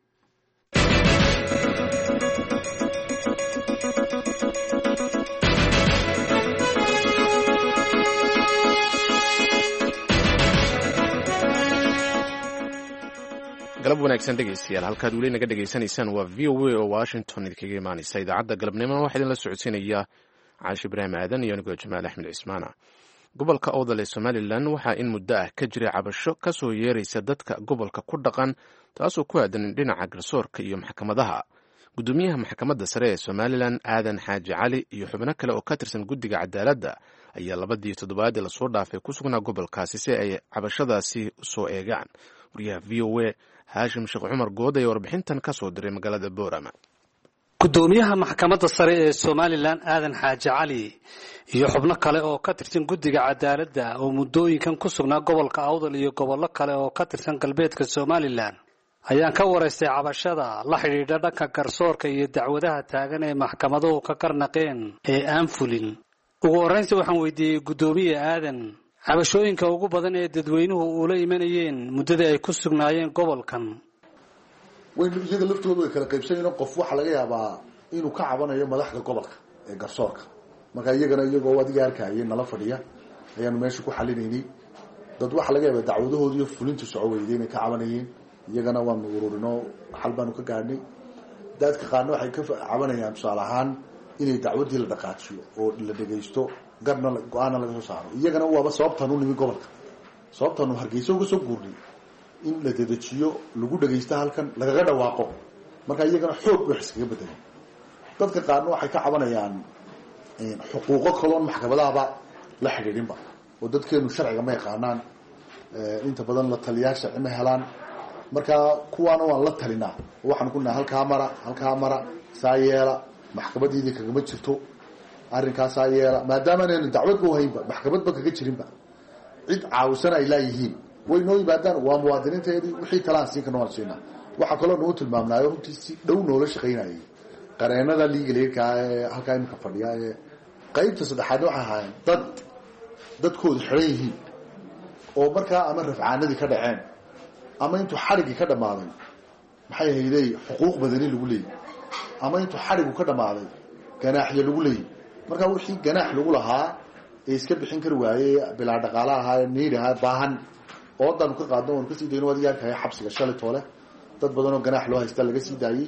galab wanaagsan dhegaystayaal, halkaad weli naga dhegaysanaysaan waa v o a oo washington idinkaga imaanaysa. idaacadda galabnimona waxaa idinla socodsiinaya caashi ibraahim aadan iyo anigoo jamaal axmed cismaana. gobolka owdal ee somalilan waxaa in muddo ah ka jira cabasho ka soo yeeraysa dadka gobolka ku dhaqan, taasoo ku aadan dhinaca garsoorka iyo maxkamadaha. gudoomiyaha maxkamadda sare ee somalilan aadan xaaji cali iyo xubno kale oo ka tirsan guddiga cadaaladda ayaa labadii toddobaadii lasoo dhaafay ku sugnaa gobolkaasi si ay cabashadaasi soo eegaan. wariyaha v o a haashim sheekh cumar good ayaa warbixintan ka soo diray magaalada boorama. gudoomiyaha maxkamadda sare ee somalilan aadan xaaji cali iyo xubno kale oo ka tirsan guddiga cadaaladda oo muddooyinkan ku sugnaa gobolka awdal iyo gobollo kale oo ka tirsan galbeedka somalilan ayaan ka waraystay cabashada la xidhiidha dhanka garsoorka iyo dacwadaha taagan ee maxkamaduhu ka karnaqeen ee aan fulin. ugu horraynsi waxaan weydiiyey guddoomiye aadan cabashooyinka ugu badan ee dadweynuhu uula imanayeen muddadii ay ku sugnaayeen gobolkan. waynu iyaga laftoodu way kala qaybsanayeen. qof waxaa laga yaabaa inuu ka cabanayo madaxda gobolka ee garsoorka, marka iyagana iyagoo adiga arkayay nala fadhiya ayaanu meesha ku xalinaynay. dad waxaa laga yaabaa dacwadahoodi iyo fulinta soco weyday inay ka cabanayeen, iyagana waanu ururinoo xal baanu ka gaadhnay. dadka qaarna waxay ka cabanayaan tusaale ahaan inay dacwadii la dhaqaajiyo oo la dhegaysto, garna go-aana laga soo saaro. iyagana waaba sababtaan u nimi gobolka, sababtaanu hargeysa uga soo guurnay in la dedejiyo, lagu dhagaysto halkan lagaga dhawaaqo. marka iyagana xoog wax iskaga bedelay. dadka qaarna waxay ka cabanayaan xuquuqo kaloon maxkamadahaba la xidhiidhinba, oo dadkeenu sharciga ma yaqaanaan, inta badan la taliyaa sharci ma helaan. marka kuwaana waan la talinaa, waxaan ku nahay halkaa mara halkaa mara saa yeela, maxkamadiidii kagama jirto arrinkaasaa yeela, maadaama anaynu dacwadba uhaynba maxkamadba kaga jirinba, cid caawisan ay laayihiin way noo yimaadaan. waa muwaadiniinteedii, wixii talaan siin karna waan siinaa. waxaa kaloo nagu tilmaamnaayo runtii si dhow noola shaqaynayay qareenada liigalerkaa ee halkaa iminka fadhiya. ee qaybta saddexaadna waxay ahaayeen dad dadkoodu xidhan yihiin oo markaa ama rafcaanadii ka dhaceen ama intuu xadhiggii ka dhammaaday maxay hayday xuquuq badani lagu leeyay, ama intuu xadhigu ka dhammaaday ganaaxyo lagu leeyay. markaa wixii ganaax lagu lahaa ee iska bixin kari waayey bilaa dhaqaala ahaa ee niid ahaa baahan oodaanu ka qaadno waanu kasii dayno. adiga arkaya xabsiga shalay toole dad badan oo ganaax loo haystaa laga sii daayey.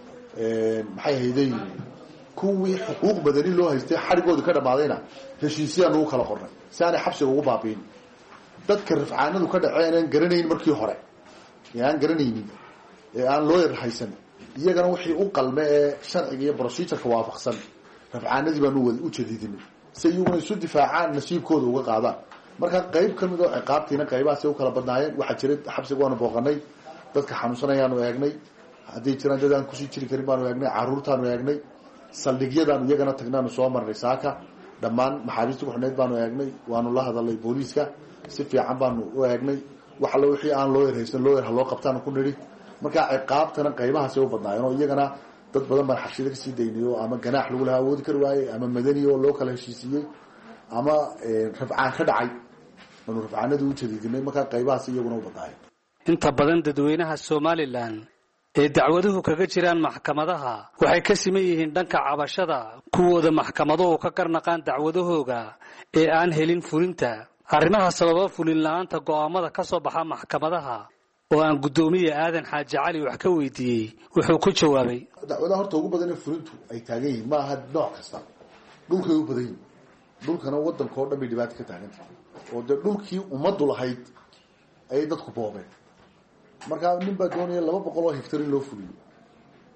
maxay hayday kuwii xuquuq badani loo haystay xadhigoodii ka dhammaadayna heshiisyaanu u kala qornay si aanay xabsiga ugu baabiin. dadka rafcaanadu ka dhaceen aan garanayn markii hore ee aan garanaynin ee aan loo yar haysan, iyagana wixii u qalme ee sharciga iyo procedureka waafaqsan rafcaanadii baanu u jadiidinay si iyaguna isu difaacaan, nasiibkooda uga qaadaan. marka qayb ka mid oo ciqaabtiina qaybahaasay u kala badnaayeen. waxaa jira xabsiga waanu booqanay, dadka xanuunsanayaanu eegnay, hadday jiraan dad aan kusii jiri karin baanu eegnay, caruurtaanu eegnay, saldhigyadaanu iyagana tagnaanu soo marnay saaka, dhammaan maxaabiista kuxidhnayd baanu eegnay, waanu la hadalnay booliiska si fiican baanu u eegnay. wax allo wixii aan loo yar haysan loo yar haloo qabtaanu ku nidhi. marka ciqaabtana qaybahaasay u badnaayeen oo iyagana dad badan baan xabsida kasii daynay oo ama ganaax lagu lahaa awoodi kari waayey, ama madani oo loo kala heshiisiiyey, ama rafcaan ka dhacay aanu rafcaanadii u jadiidinay. markaa qaybahaas iyaguna u badnaayeen. inta badan dadweynaha somalilan ee dacwaduhu kaga jiraan maxkamadaha waxay ka siman yihiin dhanka cabashada kuwooda maxkamaduhu ka karnaqaan dacwadahooga ee aan helin fulinta. arrimaha sababa fulin la-aanta go'aamada ka soo baxa maxkamadaha oo aan guddoomiye aadan xaaji cali wax ka weydiiyey wuxuu ku jawaabay. dacwadaha horta ugu badan ee fulintu ay taagan yihiin ma aha nooc kasta, dhulkay u badan yihin. dhulkana wadanka oo dhan bay dhibaata ka taagantahay oo dee dhulkii ummaddu lahayd ayay dadku boobeen. markaa nin baa doonaya laba boqol oo hektar in loo fuliyo,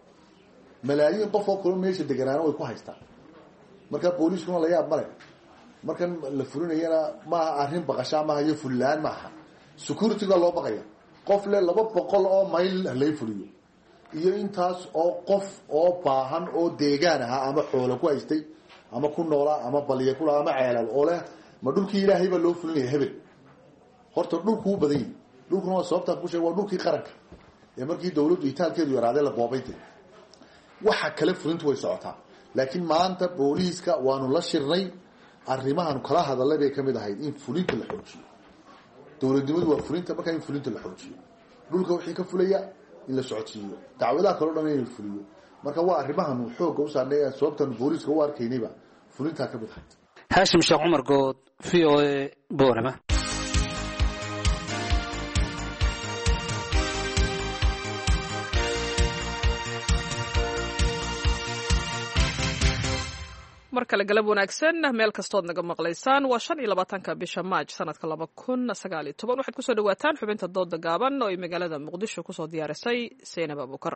malaayiin qof oo kaloo meesha deganaana way ku haystaan. markaa booliiskuna la yaab male markan la fulinayana maaha arrin baqashaa maaha iyo fullaan maaha securityga loo baqaya qof le laba boqol oo mayl lay fuliyo iyo intaas oo qof oo baahan oo deegaan ahaa ama xoolo ku haystay ama ku noolaa ama baliya ku lahaa ama ceelal oo leh ma dhulkii ilaahay baa loo fulinaya hebel horta dhulku u badan yahay dhulkuna waa sababtaan ku sheegay waa dhulkii qaranka ee markii dawladdu itaalkeedu yaraadee la boobaytay waxa kale fulintu way socotaa laakiin maanta booliiska waanu la shirnay arrimahan kala hadalay bay ka mid ahayd in fulinta la xoojiyo dowladnimadu waa fulinta markaa in fulinta la xoojiyo dhulka wixii ka fulaya in la socodsiiyo dacwadaha kaloo dhan in la fuliyo marka waa arrimahan xoogga u saarnay sababtan booliiska u arkaynayba fulintaa ka mid ahayd haashim sheekh cumar good v o a boorama mar kale galab wanaagsan meel kastood naga maqlaysaan waa shan iyo labaatanka bisha maaj sanadka laba kun sagaal iyo toban waxaad kusoo dhawaataan xubinta dooda gaaban oo ay magaalada muqdisho kusoo diyaarisay seynab abuukar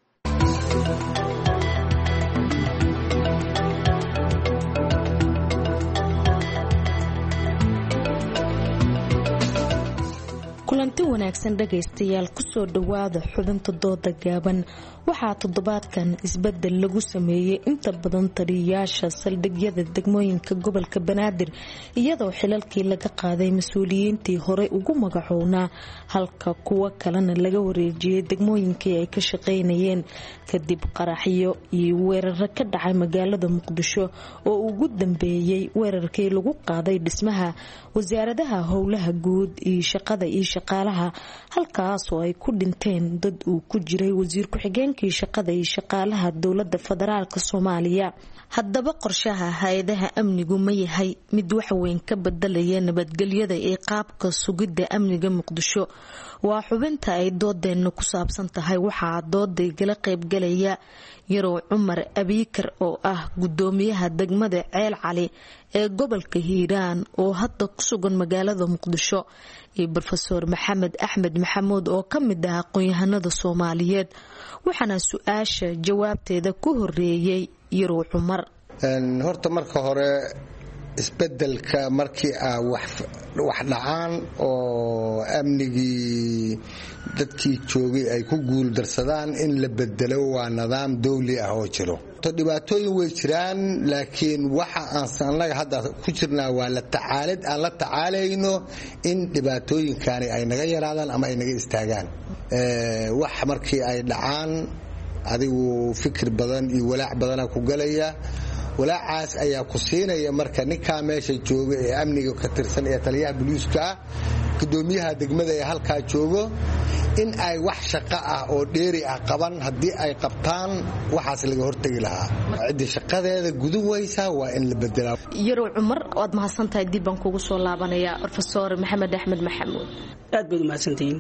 kulanti wanaagsan dhagaystayaal kusoo dhawaada xubinta dooda gaaban waxaa toddobaadkan isbedel lagu sameeyey inta badan taliyayaasha saldhigyada degmooyinka gobolka banaadir iyadoo xilalkii laga qaaday mas-uuliyiintii horey ugu magacownaa halka kuwo kalena laga wareejiyey degmooyinkii ay ka shaqaynayeen kadib qaraxyo iyo weeraro ka dhacay magaalada muqdisho oo ugu dambeeyey weerarkii lagu qaaday dhismaha wasaaradaha howlaha guud iyo shaqada iyo shaqaalaha halkaasoo ay ku dhinteen dad uu ku jiray wasiir ku-xigeenkii shaqada iyo shaqaalaha dowlada federaalk soomaaliya haddaba qorshaha hay-adaha amnigu ma yahay mid waxweyn ka bedelaya nabadgelyada ee qaabka sugidda amniga muqdisho waa xubinta ay doodeenna ku saabsan tahay waxaa dooday gala qaybgalaya yarow cumar abiikar oo ah gudoomiyaha degmada ceel cali ee gobolka hiiraan oo hadda ku sugan magaalada muqdisho iyo brofesor maxamed axmed maxamuud oo ka mid ah aqoon-yahanada soomaaliyeed waxaana su-aasha jawaabteeda ku horeeyey yarow cumar horta marka hore isbedelka markii ah wax dhacaan oo amnigii dadkii joogay ay ku guuldarsadaan in la bedelo waa nidaam dawli ah oo jiro dhibaatooyin way jiraan laakiin waxa aan annaga hadda ku jirnaa waa la tacaalid aan la tacaalayno in dhibaatooyinkani ay naga yaraadaan ama ay naga istaagaan wax markii ay dhacaan adigu fikir badan iyo walaac badana ku galaya walaacaas ayaa ku siinaya marka ninkaa meesha jooga ee amniga ka tirsan ee taliyaha booliiska ah gudoomiyaha degmada ee halkaa joogo in ay wax shaqo ah oo dheeri ah qaban haddii ay qabtaan waxaas laga hortegi lahaa ciddii shaqadeeda gudub waysaa waa in la bedelaa yarow cumar waad mahadsantahay dib baan kugu soo laabanayaa brofesor maxamed axmed maxamuud aad baad umahadsantihiin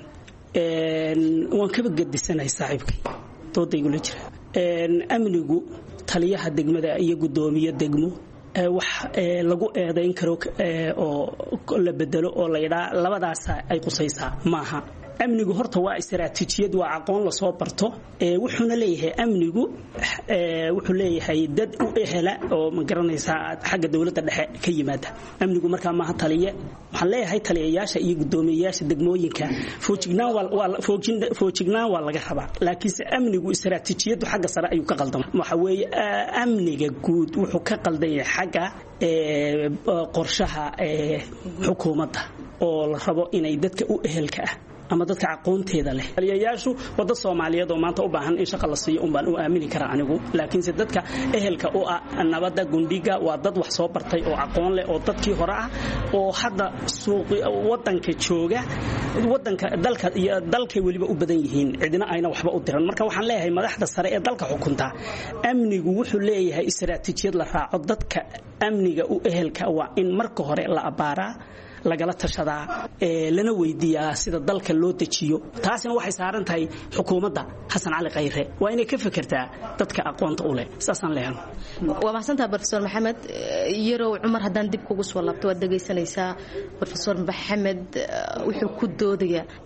waan kaba gadisanahay saaxiibkay doodaygula jira amnigu taliyaha degmada iyo gudoomiye degmo wax lagu eedayn karo oo la bedelo oo la yidhaa labadaas ay qusaysaa maaha amnigu horta waa istaraatiijiyad waa aqoon lasoo barto wuxuuna leeyahay amnigu wuxuu leeyahay dad u ehela oo ma garanaysaa xagga dowladda dhexe ka yimaada amnigu markaa maaha taliye waxaan leeyahay taliyayaasha iyo gudoomiyayaasha degmooyinka foojignaan waa laga rabaa laakiinse amnigu istaraatiijiyadu xagga sare ayuu ka qaldama waxa weeye amniga guud wuxuu ka qaldan yahay xagga qorshaha xukuumadda oo la rabo inay dadka u ehelka ah ama dadka aqoonteeda leh taliyayaashu wada Soomaaliyeed oo maanta u baahan in shaqo la siiyo um baan u aamini karaa anigu laakiin se dadka ehelka oo ah nabada gundiga waa dad wax soo bartay oo aqoon leh oo dadkii hore ah oo hadda suuq wadanka jooga wadanka dalka iyo dalka waliba u badan yihiin cidina ayna waxba u diran marka waxaan leeyahay madaxda sare ee dalka xukunta amnigu wuxuu leeyahay istaraatiijiyad la raaco dadka amniga u ehelka waa in marka hore la abaaraa lagala tashadaa ee lana weydiiyaa sida dalka loo dejiyo taasina waxay saaran tahay xukuumadda Xasan Cali Khayre waa inay ka fikirtaa dadka aqoonta u leh saasan leeyahay waa mahadsantahay Professor Maxamed Yarow Cumar haddaan dib kugu soo laabto waad dhageysanaysaa Professor Maxamed wuxuu ku doodayaa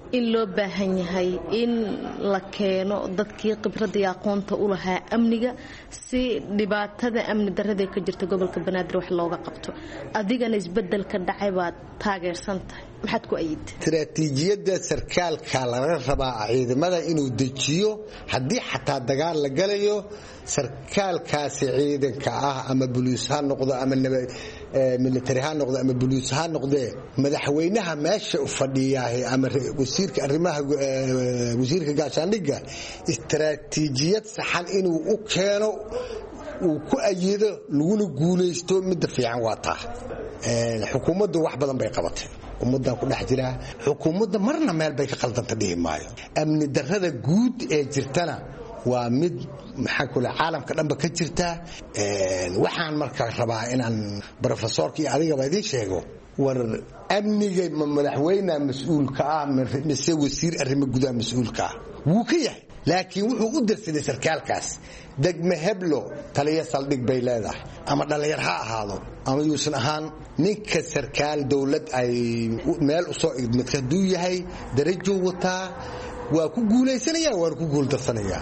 in loo baahan yahay in la keeno dadkii khibradda iyo aqoonta u lahaa amniga si dhibaatada amni darrada ka jirta gobolka banaadir wax looga qabto adigana isbedelka dhacay baad taageersan tahay maxaad ku ayid istaraatiijiyadda sarkaalka laga rabaa ciidamada inuu dejiyo haddii xataa dagaal la galayo sarkaalkaasi ciidanka ah ama boliis ha noqdo ama military ha noqdo ama boliis ha noqdee madaxweynaha meesha u fadhiyahay ama wasiirka arrimaha wasiirka gaashaandhigga istaraatiijiyad saxan inuu u keeno uu ku ayido laguna guulaysto midda fiican waa taa xukuumaddu wax badan bay qabatay ummadan ku dhex jira xukuumadda marna meel bay ka qaldanta dhihi maayo amni darrada guud ee jirtana waa mid maxaa kula caalamka dhanba ka jirta waxaan markaa rabaa inaan professorka iyo adigaba idiin sheego war amniga madaxweyne mas'uulka ah mise wasiir arrimo gudaha mas'uulka ah wuu ka yahay laakiin wuxuu u dirsaday sarkaalkaas degme heblo taliya saldhig bay leedahay ama dhalinyar ha ahaado ama yuusan ahaan ninka sarkaal dowlad ay meel u soo idmid hadduu yahay darajo wataa waa ku guulaysanaya waa ku guuldarsanaya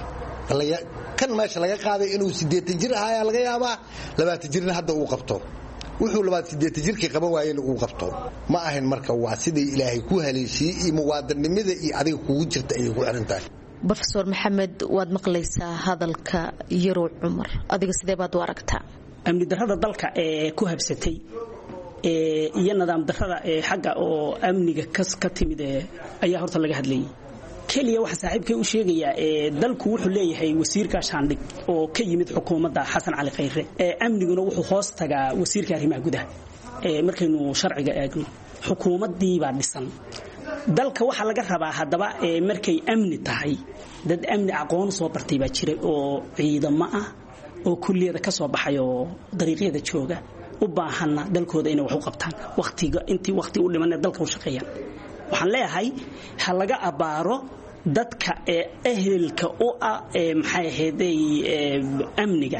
kan meesha laga qaaday inuu sideetan jir ahaa laga yaabaa labaatan jirna hadda uu qabto wuxuu labaatan sideetan jirkii qaban waayeen uu qabto ma ahan marka waa sidii ilaahay ku haleeshiyay iyo muwaadinimada iyo adiga kugu jirta ay ku xiran tahay Professor Maxamed waad maqlaysaa hadalka Yarow Cumar adiga sidee baad u aragtaa amni darrada dalka ee ku habsatay ee iyo nidaam darrada ee xagga oo amniga ka timid ayaa horta laga hadlayay kaliya waxa saaxiibkay u sheegaya ee dalku wuxuu leeyahay wasiirka shaandhig oo ka yimid xukuumadda Xasan Cali Khayre ee amniguna wuxuu hoos tagaa wasiirka arrimaha gudaha ee markaynu sharciga eegno xukuumaddii baa dhisan dalka waxa laga rabaa hadaba ee markay amni tahay dad amni aqoon soo bartay baa jiray oo ciidamo ah oo kulliyada ka soo baxay oo dariiqyada jooga u baahana dalkooda inay wax u qabtaan waqtiga intii waqti u dhiman dalka u shaqeeyaan waxaan leeyahay ha laga abaaro dadka ee ehelka u ah ee maxay ahaydey amniga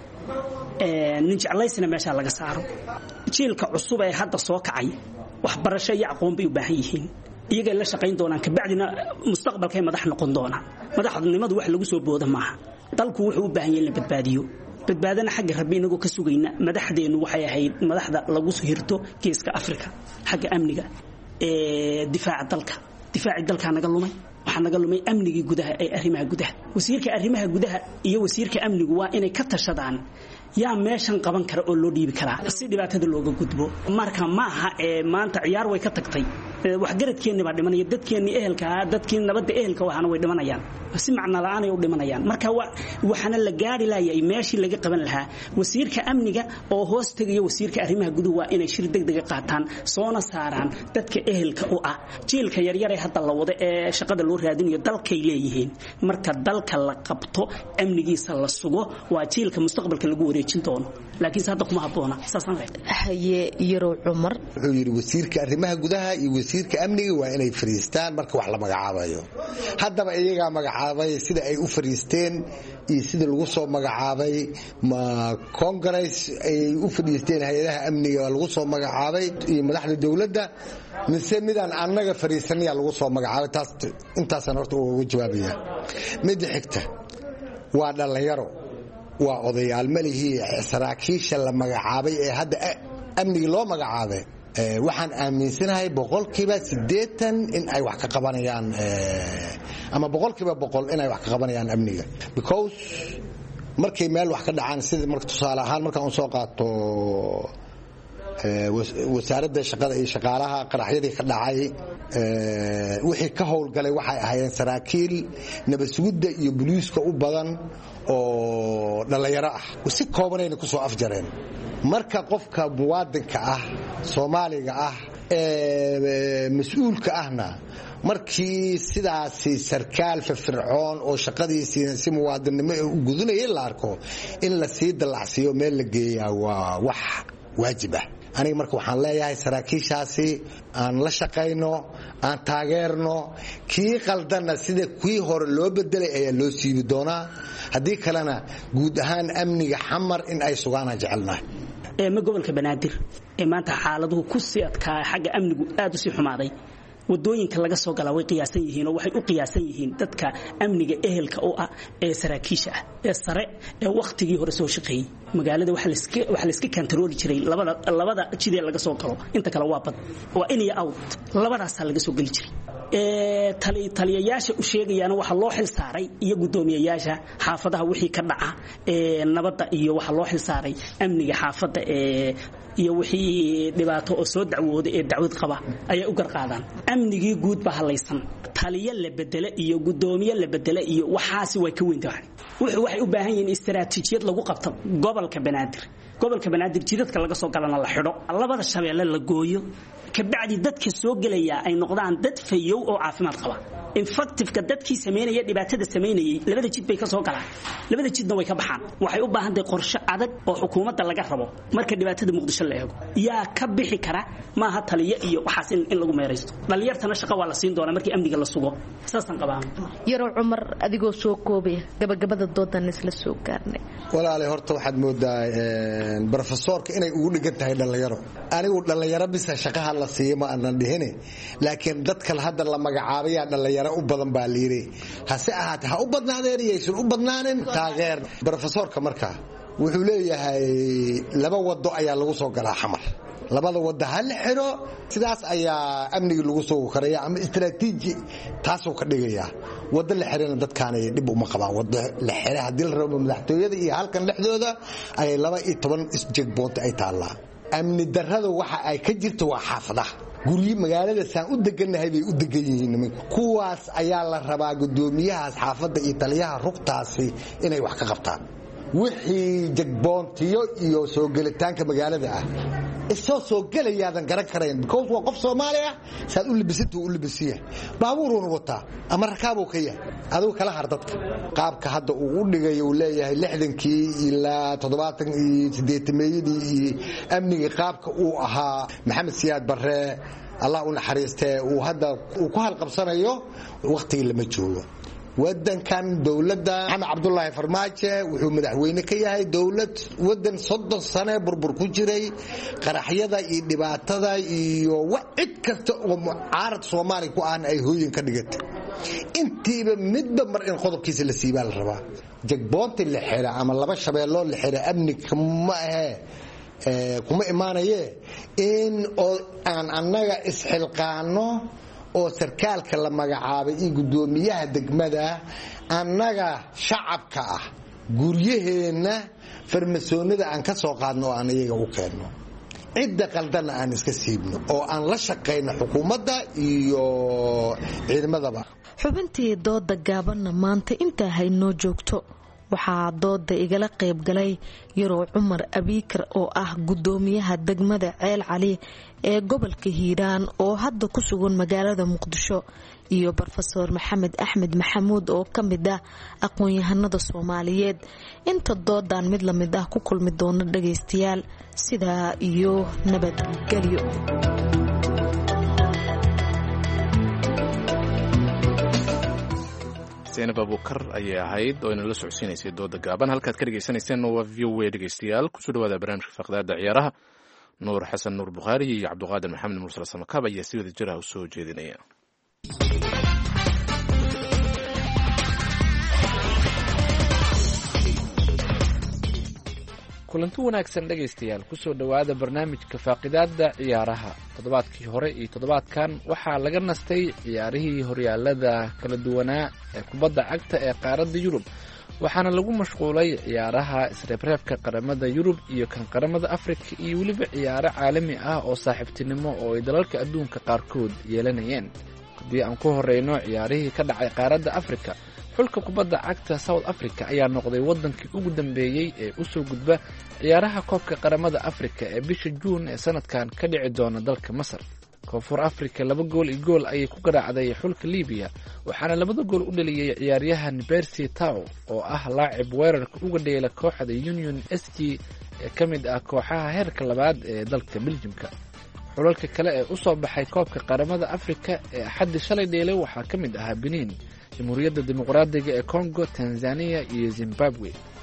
ee nin jeclaysana meesha laga saaro jiilka cusub ee hadda soo kacay wax barasho iyo aqoon bay u baahan yihiin iyaga la shaqayn doonaan ka bacdina mustaqbalka ay madax noqon doonaan madaxnimadu wax lagu soo booda maaha dalku wuxuu u baahan yahay in la badbaadiyo badbaadana xagga rabbi inagu ka sugayna madaxdeenu waxay ahayd madaxda lagu soo hirto geeska Afrika xagga amniga ee difaaca dalka difaaci dalka naga lumay waxa naga lumay amnigii gudaha ee arrimaha gudaha wasiirka arrimaha gudaha iyo wasiirka amnigu waa inay ka tashadaan yaa meeshan qaban kara oo loo dhiibi kara si dhibaatada looga gudbo marka maaha ee maanta ciyaar way ka tagtay wax garadkeena baa dhimanaya dadkeena ehelka dadkii nabadda ehelka waxana way dhimanayaan si macna la'aan ay u dhimanayaan marka waxana la gaari laayay meeshii laga qaban lahaa wasiirka amniga oo hoos tagay wasiirka arrimaha gudaha waa inay shir degdeg ah qaataan soona saaraan dadka ehelka u ah jiilka yar yar ee hadda la wada ee shaqada loo raadinayo dalkay leeyihiin marka dalka la qabto amnigiisa la sugo waa jiilka mustaqbalka lagu wareejin doono laakiin hadda kuma haboona saasan haye Yarow Cumar wuxuu yiri wasiirka arrimaha gudaha iyo wasiirka amniga waa inay fariistaan marka wax la magacaabayo haddaba iyaga magacaabay sida ay u fariisteen iyo sida lagu soo magacaabay ma congress ay u fariisteen hay'adaha amniga lagu soo magacaabay iyo madaxda dawladda mise midaan annaga fariisanaya lagu soo magacaabay taas intaas horta ugu jawaabaya mid xigta waa dhalinyaro waa odayaal malihii saraakiisha la magacaabay ee hadda amniga loo magacaabay waxaan aaminsanahay boqolkiiba siddeetan in ay wax ka qabanayaan ama boqolkiiba boqol in ay wax ka qabanayaan amniga because markay meel wax ka dhacaan sida marka tusaale ahaan markaan soo qaato wasaaradda shaqada iyo shaqaalaha qaraxyadii ka dhacay wixii ka howlgalay waxay ahaayeen saraakiil nabad sugidda iyo booliiska u badan oo dhalinyaro ah si koobanayna ku soo afjareen marka qofka muwaadinka ah Soomaaliga ah ee mas'uulka ahna markii sidaasi sarkaal firfircoon oo shaqadiisa si muwaadinimo u gudunayay la arko in la sii dalacsiyo meel la geeyaa waa wax waajib ah aniga marka waxaan leeyahay saraakiishaasi aan la shaqayno aan taageerno kii qaldana sida kuwii hore loo bedelay ayaa loo siibi doonaa haddii kalena guud ahaan amniga xamar in ay sugaanaan jecelnahay ee ma gobolka banaadir ee maanta xaaladuhu ku sii adkaa xagga amnigu aad u sii xumaaday wadooyinka laga soo galaa way qiyaasan yihiin oo waxay u qiyaasan yihiin dadka amniga ehelka u ah ee saraakiisha ah ee sare ee waqtigii hore soo shaqeeyay magaalada waxa la iska waxa la iska kantarooli jiray labada labada jidee laga soo galo inta kale waa bad waa in iyo out labadaas laga soo gali jiray ee tali taliyayaasha u sheegayaan waxa loo xil saaray iyo gudoomiyayaasha xaafadaha wixii ka dhaca ee nabadda iyo waxa loo xil saaray amniga xaafadda ee iyo wixii dhibaato oo soo dacwooda ee dacwad qaba ayaa u garqaadaan amnigii guud baa halaysan taliye la bedela iyo gudoomiye la bedela iyo waxaasi way ka weyntahay wuxuu waxay u baahan yihiin istiraatiijiyad lagu qabto gobolka Banaadir gobolka Banaadir jidadka laga soo galana la xidho labada shabeelle la gooyo ka bacdi dadka soo galaya ay noqdaan dad fayow oo caafimaad qaba infective-ka dadkii sameynaya dhibaatada sameynayay labada jid bay ka soo galaan labada jidna way ka baxaan waxay u baahan tahay qorshe adag oo xukuumadda laga rabo marka dhibaatada Muqdisho la eego yaa ka bixi kara maaha taliye iyo waxaas in lagu meeraysto dhalinyartana shaqo waa la siin doonaa markii amniga la sugo saasan qabaan yaro Cumar adigoo soo koobay gabagabada doodan isla soo gaarnay walaalahay horta waxaad moodaa een professorka inay ugu dhigan tahay dhalinyaro anigu dhalinyaro bisa shaqaha la siiyay ma aanan dhihine laakiin dadka hadda la magacaabay dhalinyaro u badan baa liiri hase ahaat ha u badnaadeen yeesho u badnaaneen taageer professorka marka wuxuu leeyahay laba wado ayaa lagu soo galaa xamar labada wada hal xiro sidaas ayaa amniga lagu soo karaya ama istiraatiiji taasoo ka dhigaya wada la xirina dadkaan ay dib uma qabaan wada la xira hadii la rabo madaxtooyada iyo halkan dhexdooda ay laba iyo toban isjegbood ay taalaa amni darrada waxa ay ka jirto waa xaafadaha guryi magaalada saan u deganahay bay u degan yihiin kuwaas ayaa la rabaa gudoomiyahaas xaafadda iyo taliyaha rugtaasi inay wax ka qabtaan wixii jagboontiyo iyo soo galitaanka magaalada ah isoo soo galayaadan garan karayn because waa qof Soomaali ah saad u libisatu u libisiya baabuuruna wata ama rakaabo ka yahay adoo kala har dadka qaabka hadda uu u dhigay uu leeyahay lixdankii ilaa toddobaatan iyo siddeetan meeyadii amniga qaabka uu ahaa Maxamed Siyaad Barre Allah u naxariistay uu hadda uu ku halqabsanayo waqtiga lama joogo wadankan dawladda Maxamed Cabdullaahi Farmaajo wuxuu madaxweyne ka yahay dawlad wadan soddon sano burbur ku jiray qaraxyada iyo dhibaatada iyo wax cid kasta oo mucaarad Soomaali ku aan ay hooyin ka dhigatay intiiba midba mar in qodobkiisa la siibaa la rabaa jagboonti la xira ama laba shabeello la xira amni kuma ah ee kuma imaanaye in aan annaga isxilqaano oo sarkaalka la magacaabay iyo gudoomiyaha degmada annaga shacabka ah guryaheena farmasoonida aan ka soo qaadno aan iyaga u keenno cidda qaldana aan iska siibno oo aan la shaqeyno xukuumadda iyo ciidamadaba xubintii dooda gaabanna maanta inta haynoo joogto waxaa dooda igala qayb galay Yaro Cumar Abiikar oo ah gudoomiyaha degmada Ceel Cali ee gobolka Hiiraan oo hadda ku sugan magaalada Muqdisho iyo Professor Maxamed Axmed Maxamuud oo kamid ah aqoon-yahanada Soomaaliyeed inta doodan mid la mid ah ku kulmi doona dhageystayaal sida iyo nabadgelyo Zainab Abukar ayay ahayd oo inala socodsiinaysay dooda gaaban halkaad ka dhageysanayseen waa V O A dhageystayaal ku soo dhawaada barnaamijka faqraada ciyaaraha Nuur Xasan Nuur Bukhari iyo Cabduqaadir Maxamed Mursal Samakab ayaa si wada jir ah u soo jeedinaya kulanti wanaagsan dhageystayaal ku soo dhawaada barnaamijka faaqidaada ciyaaraha toddobaadkii hore iyo toddobaadkan waxaa laga nastay ciyaarihii horyaalada kala duwanaa ee kubadda cagta ee qaaradda Yurub waxaana lagu mashquulay ciyaaraha isreebreebka qaramada Yurub iyo kan qaramada Afrika iyo waliba ciyaaro caalami ah oo saaxiibtinimo oo ay dalalka adduunka qaarkood yeelanayeen haddii aan ku horeyno ciyaarihii ka dhacay qaaradda Afrika xulka kubadda cagta South Africa ayaa noqday wadankii ugu dambeeyay ee u soo gudba ciyaaraha koobka qaramada Afrika ee bisha June ee sanadkan ka dhici doona dalka Masar. Koonfur Afrika laba gool iyo gool ayay ku garaacday xulka Liibiya waxaana labada gool u dhaliyay ciyaaryahan Percy Tau oo ah laacib weerarka uga dheela kooxda Union S G ee kamid ah kooxaha heerka labaad ee dalka Belgiumka. xulalka kale ee u soo baxay koobka qaramada Afrika ee xaddi shalay dheelay waxaa kamid ah Benin, Jamhuuriyadda Dimuqraadiga ee Congo, Tanzania iyo Zimbabwe.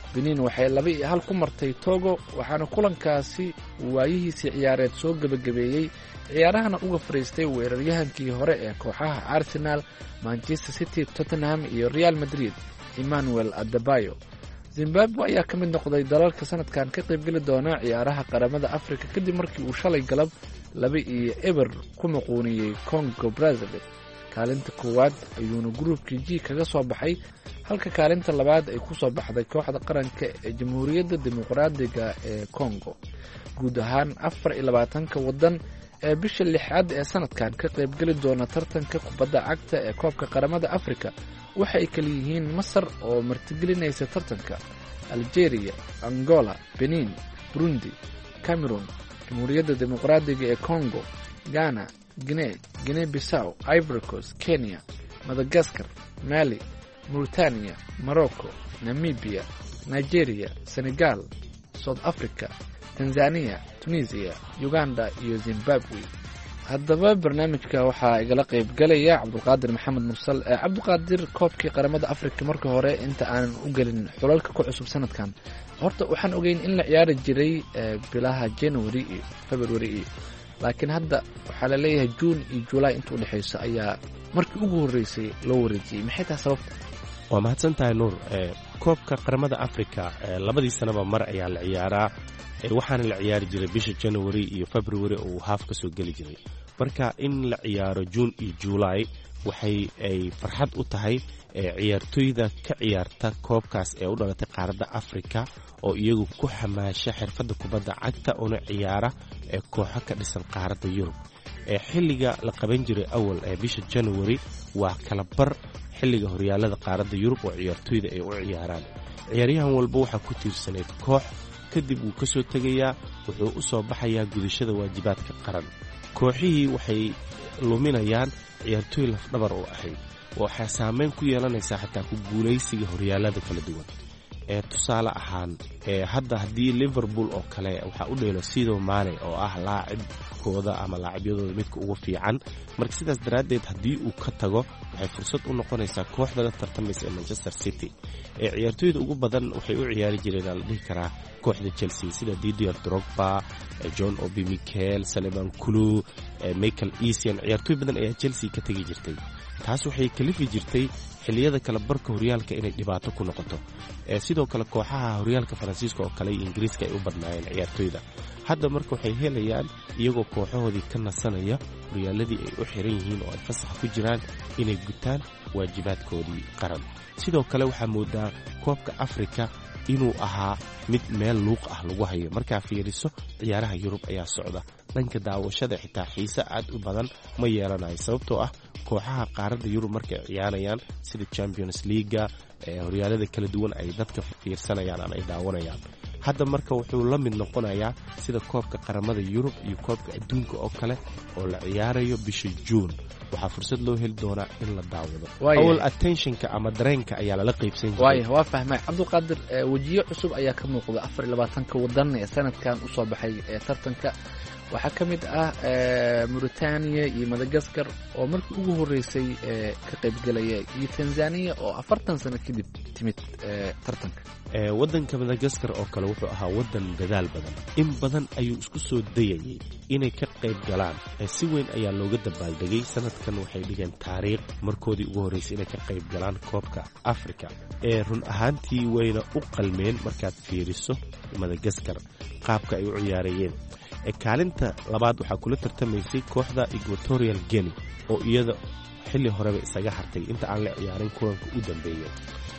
benin waxay laba iyo hal ku martay togo waxaana kulankaasi waayihiisii ciyaareed soo gebagabeeyey ciyaarahana uga fariistay weeraryahankii hore ee kooxaha arsenal manchester city tottenham iyo real madrid emmanuel adebayo. zimbabwe ayaa ka mid noqday dalalka sanadkan ka qaybgeli doona ciyaaraha qaramada afrika kadib markii uu shalay galab laba iyo eber ku muquuniyey congo brazzaville. kaalinta koowaad ayuuna gruubkii g kaga soo baxay halka kaalinta labaad ay ku soo baxday kooxda qaranka ee jamhuuriyadda dimuqraadiga ee congo. guud ahaan afar iyo labaatanka waddan ee bisha lixaad ee sanadkan ka qaybgeli doona tartanka kubadda cagta ee koobka qaramada afrika waxa ay kala yihiin masar oo martigelinaysa tartanka, algeria, angola, benin, burundi, cameroon, jamhuuriyadda dimuqraadiga ee congo, ghana, guinea, guinea bissaw, ivory coast, kenya, madagascar, mali, mauritania, morocco, namibia, nigeria, senegal, south africa, tanzania, tunisia, uganda iyo zimbabwe. haddaba barnaamijka waxaa igala qayb galaya cabdulqaadir maxamed mursal. cabdulqaadir, koobkii qaramada afrika marka hore inta aanan u gelin xulalka ku cusub sanadkan, horta waxaan ogeyn in la ciyaari jiray bilaha january iyo february iyo laakiin hadda waxaa la leeyahay juun iyo julaay inta udhexaysa ayaa markii ugu horreysay loo wareejiyey. maxay tahay sababta? waa mahadsan tahay nuur. koobka qaramada afrika labadii sanaba mar ayaa la ciyaaraa, waxaana la ciyaari jiray bisha january iyo february oo uu haaf ka soo geli jiray. marka in la ciyaaro juun iyo julaay waxay ay farxad u tahay ciyaartooyda ka ciyaarta koobkaas ee u dhalatay qaaradda afrika oo iyagu ku xamaasha xirfadda kubadda cagta una ciyaara ee kooxo ka dhisan qaaradda yurub. xilliga la qaban jiray awal ee bisha january waa kala bar xilliga horyaalada qaaradda yurub oo ciyaartooyda ay u ciyaaraan. ciyaaryahan walba waxaa ku tiirsanayd koox, kadib wuu ka soo tegayaa, wuxuu u soo baxayaa gudashada waajibaadka qaran. kooxihii waxay luminayaan ciyaartooy lafdhabar oo ahayd, waxay saameyn ku yeelanaysaa xataa ku guulaysiga horyaalada kala duwan. ee tusaale ahaan ee hadda haddii liverpool oo kale waxaa u dheelo Sadio Mane oo ah laacibkooda ama laacibyadooda midka ugu fiican, marka sidaas daraaddeed haddii uu ka tago waxay fursad u noqonaysaa kooxda la tartamaysa ee Manchester City. ee ciyaartooyda ugu badan waxay u ciyaari jireen la dhihi karaa kooxda Chelsea sida Didier Drogba, John Obi Mikel, Salman Kulu, Michael Essien. ciyaartooy badan ayaa Chelsea ka tagi jirtay. taas waxay kalifi jirtay xilliyada kala barka horyaalka inay dhibaato ku noqoto. ee sidoo kale kooxaha horyaalka Faransiiska oo kale iyo Ingiriiska ay u badnaayeen ciyaartooyda. hadda marka waxay helayaan iyagoo kooxahoodii ka nasanaya horyaaladii ay u xiran yihiin oo ay fasax ku jiraan inay gutaan waajibaadkoodii qaran. sidoo kale waxaa moodaa koobka Afrika inuu ahaa mid meel luuq ah lagu hayo. markaa fiiriso ciyaaraha Yurub ayaa socda, dhanka daawashada xitaa xiise aad u badan ma yeelanayo, sababtoo ah kooxaha qaaradda Yurub markay ciyaarayaan sida Champions League ee horyaalada kala duwan ay dadka fiirsanayaan ama ay daawanayaan. hadda marka wuxuu la mid noqonayaa sida koobka qaramada Yurub iyo koobka adduunka oo kale oo la ciyaarayo bisha Juun. waxaa fursad loo heli doonaa in la daawado. awal attentionka ama dareenka ayaa lala qaybsan jiray. waaya waa fahmay cabdulqaadir. wajiyo cusub ayaa ka muuqda afar iyo labaatanka wadan ee sanadkan u soo baxay ee tartanka. waxaa ka mid ah Mauritania iyo Madagascar oo markii ugu horeysay ka qaybgalaya, iyo Tanzania oo afartan sano kadib timid tartanka. wadanka Madagascar oo kale wuxuu ahaa wadan dadaal badan, in badan ayuu isku soo dayayay inay ka qayb galaan. si weyn ayaa looga dabaaldegay. sanadkan waxay dhigeen taariikh markoodii ugu horeysay inay ka qayb galaan koobka Afrika. ee run ahaantii wayna u qalmeen markaad fiiriso Madagascar qaabka ay u ciyaarayeen. kaalinta labaad waxaa kula tartamaysay kooxda Equatorial Guinea oo iyada xilli horeba isaga hartay inta aan la ciyaarin kulanka u dambeeyay.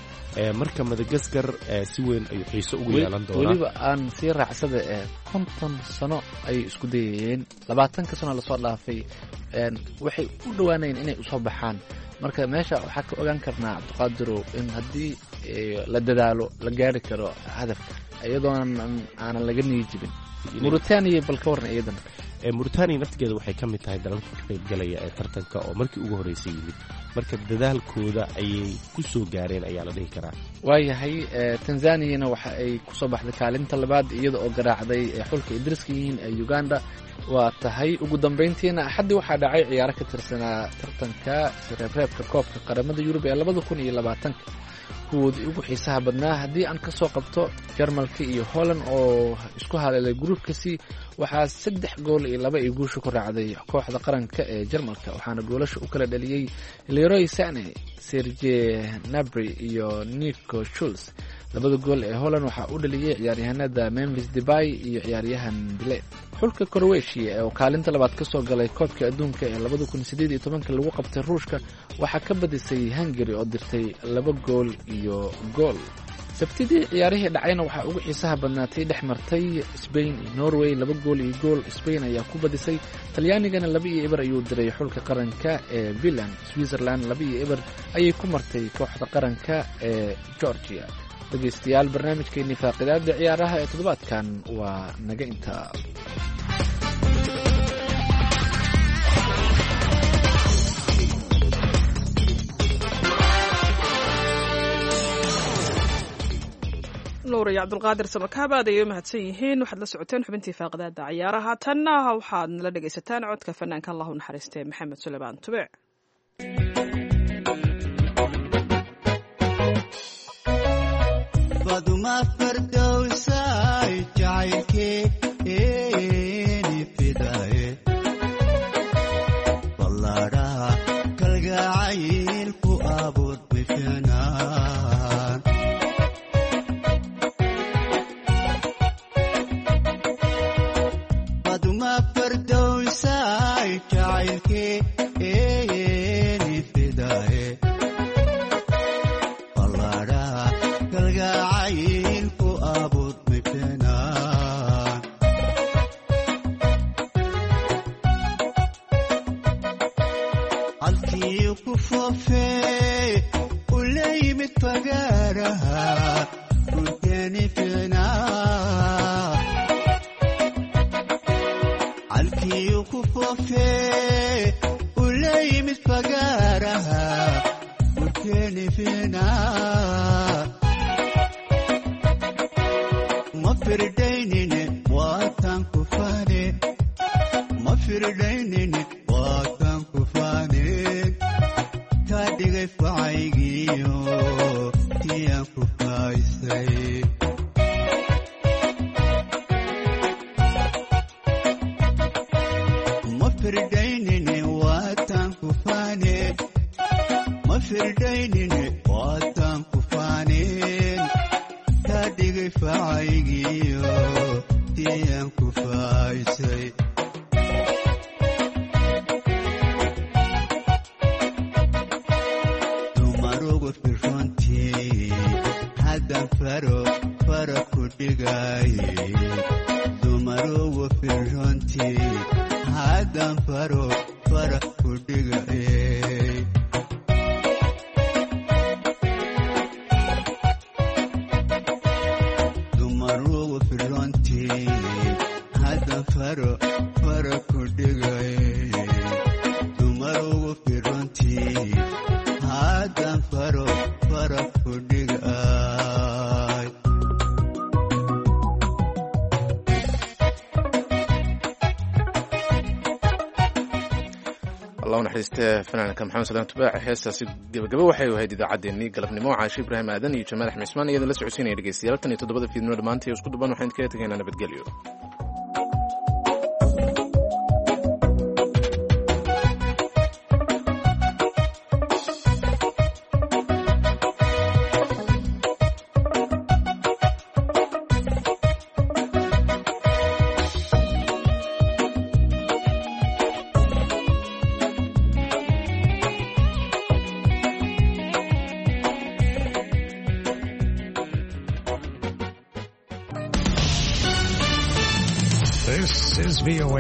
marka Madagascar si weyn ayuu xiiso ugu yeelan doonaa. weliba aan sii raacsada konton sano ayay isku dayayeen, labaatanka sano lasoo dhaafay waxay u dhowaanayeen inay usoo baxaan. marka meesha waxaa ka ogaan karnaa cabdiqaadirow in haddii la dadaalo la gaari karo hadafka iyadoon aanan laga niyi jibin. Mauritania bal ka waran iyadana. Mauritania naftigeeda waxay ka mid tahay dalalka ka qayb galaya ee tartanka oo markii ugu horeysay yimid, marka dadaalkooda ayay ku soo gaareen ayaa la dhihi karaa. waayahay Tanzaniana waxa ay ku soo baxday kaalinta labaad iyada oo garaacday xulka Idriska yihiin ee Uganda. waa tahay ugu dambeyntiina axadii waxaa dhacay ciyaaro ka tirsanaa tartanka reebreebka koobka qaramada Yurub ee labada kun iyo labaatanka. kuwoodii ugu xiisaha badnaa. haddii aan ka soo qabto jarmalka iyo holland oo isku haleelay gruubkasi, waxaa saddex gool iyo laba iyo guusha ku raacday kooxda qaranka ee jarmalka, waxaana goolasha u kala dhaliyey leroy sane, serge nabry iyo nico schulz. labada gool ee holland waxaa u dhaliyey ciyaaryahanada memphis debay iyo ciyaaryahan dile. xulka croatia oo kaalinta labaad ka soo galay koobka adduunka ee labada kun sideed iyo tobanka lagu qabtay ruushka waxaa ka badisay hungary oo dirtay laba gool iyo gool. sabtidii ciyaarihii dhacayna waxaa ugu xiisaha badnaatay dhex martay Spain iyo Norway, laba gool iyo gool. Spain ayaa ku badisay, Talyaanigana laba iyo eber ayuu diray xulka qaranka ee Finland. Switzerland laba iyo eber ayay ku martay kooxda qaranka ee Georgia. dhegeystayaal, barnaamijkeennii faaqidaada ciyaaraha ee toddobaadkan waa naga intaa. nuur iyo cabdulqaadir samakaab aad ayay u mahadsan yihiin. waxaad la socoteen xubintii faaqidaada ciyaaraha. tanna waxaad nala dhegaysataan codka fanaanka allahu naxariistee maxamed suleymaan tube. baduma fardowsay jacaylkeeni fidaye ballaadhaha kalgacaylku abuur bifinaan baduma fardowsay jacaylkeeni fidaye ballaadhaha kalgacaylku abuur bifinaan halkii ku foofee u la yimid fagaaraha dhulkeeni fiinaa halkii ku foofee u la yimid fagaaraha dhulkeeni fiinaa ma firdaynine waataan ku faane ma firdaynine waataan ku faane kaa dhigay facaygiyo tiyaan ku faaysay ma firdaynine waataan ku faane ma firdaynine waataan ku faaneen kaa dhigay facaygiyo tiyaan ku faaysay dumarugu firrontii haddan faro fara ku dhigaye dumarugu firrontii haddan faro fara ku dhigaye dumarugu firrontii haddan faro fara ku dhigaye dumarugu firrontii haddan faro fara ku dhigay allahu naxariistee fanaanka maxamed salaan tubaac. heestaasi gabagabo waxay ahayd idaacaddeenii galabnimo. caashi ibraahim aadan iyo jamaal axmed cismaan iyadoo la socodsiinaya dhegeystayaal tan iyo toddobada fiidnimo dhammaantii isku duban waxaan idinkaga tegaynaa nabadgelyo. This is V O A.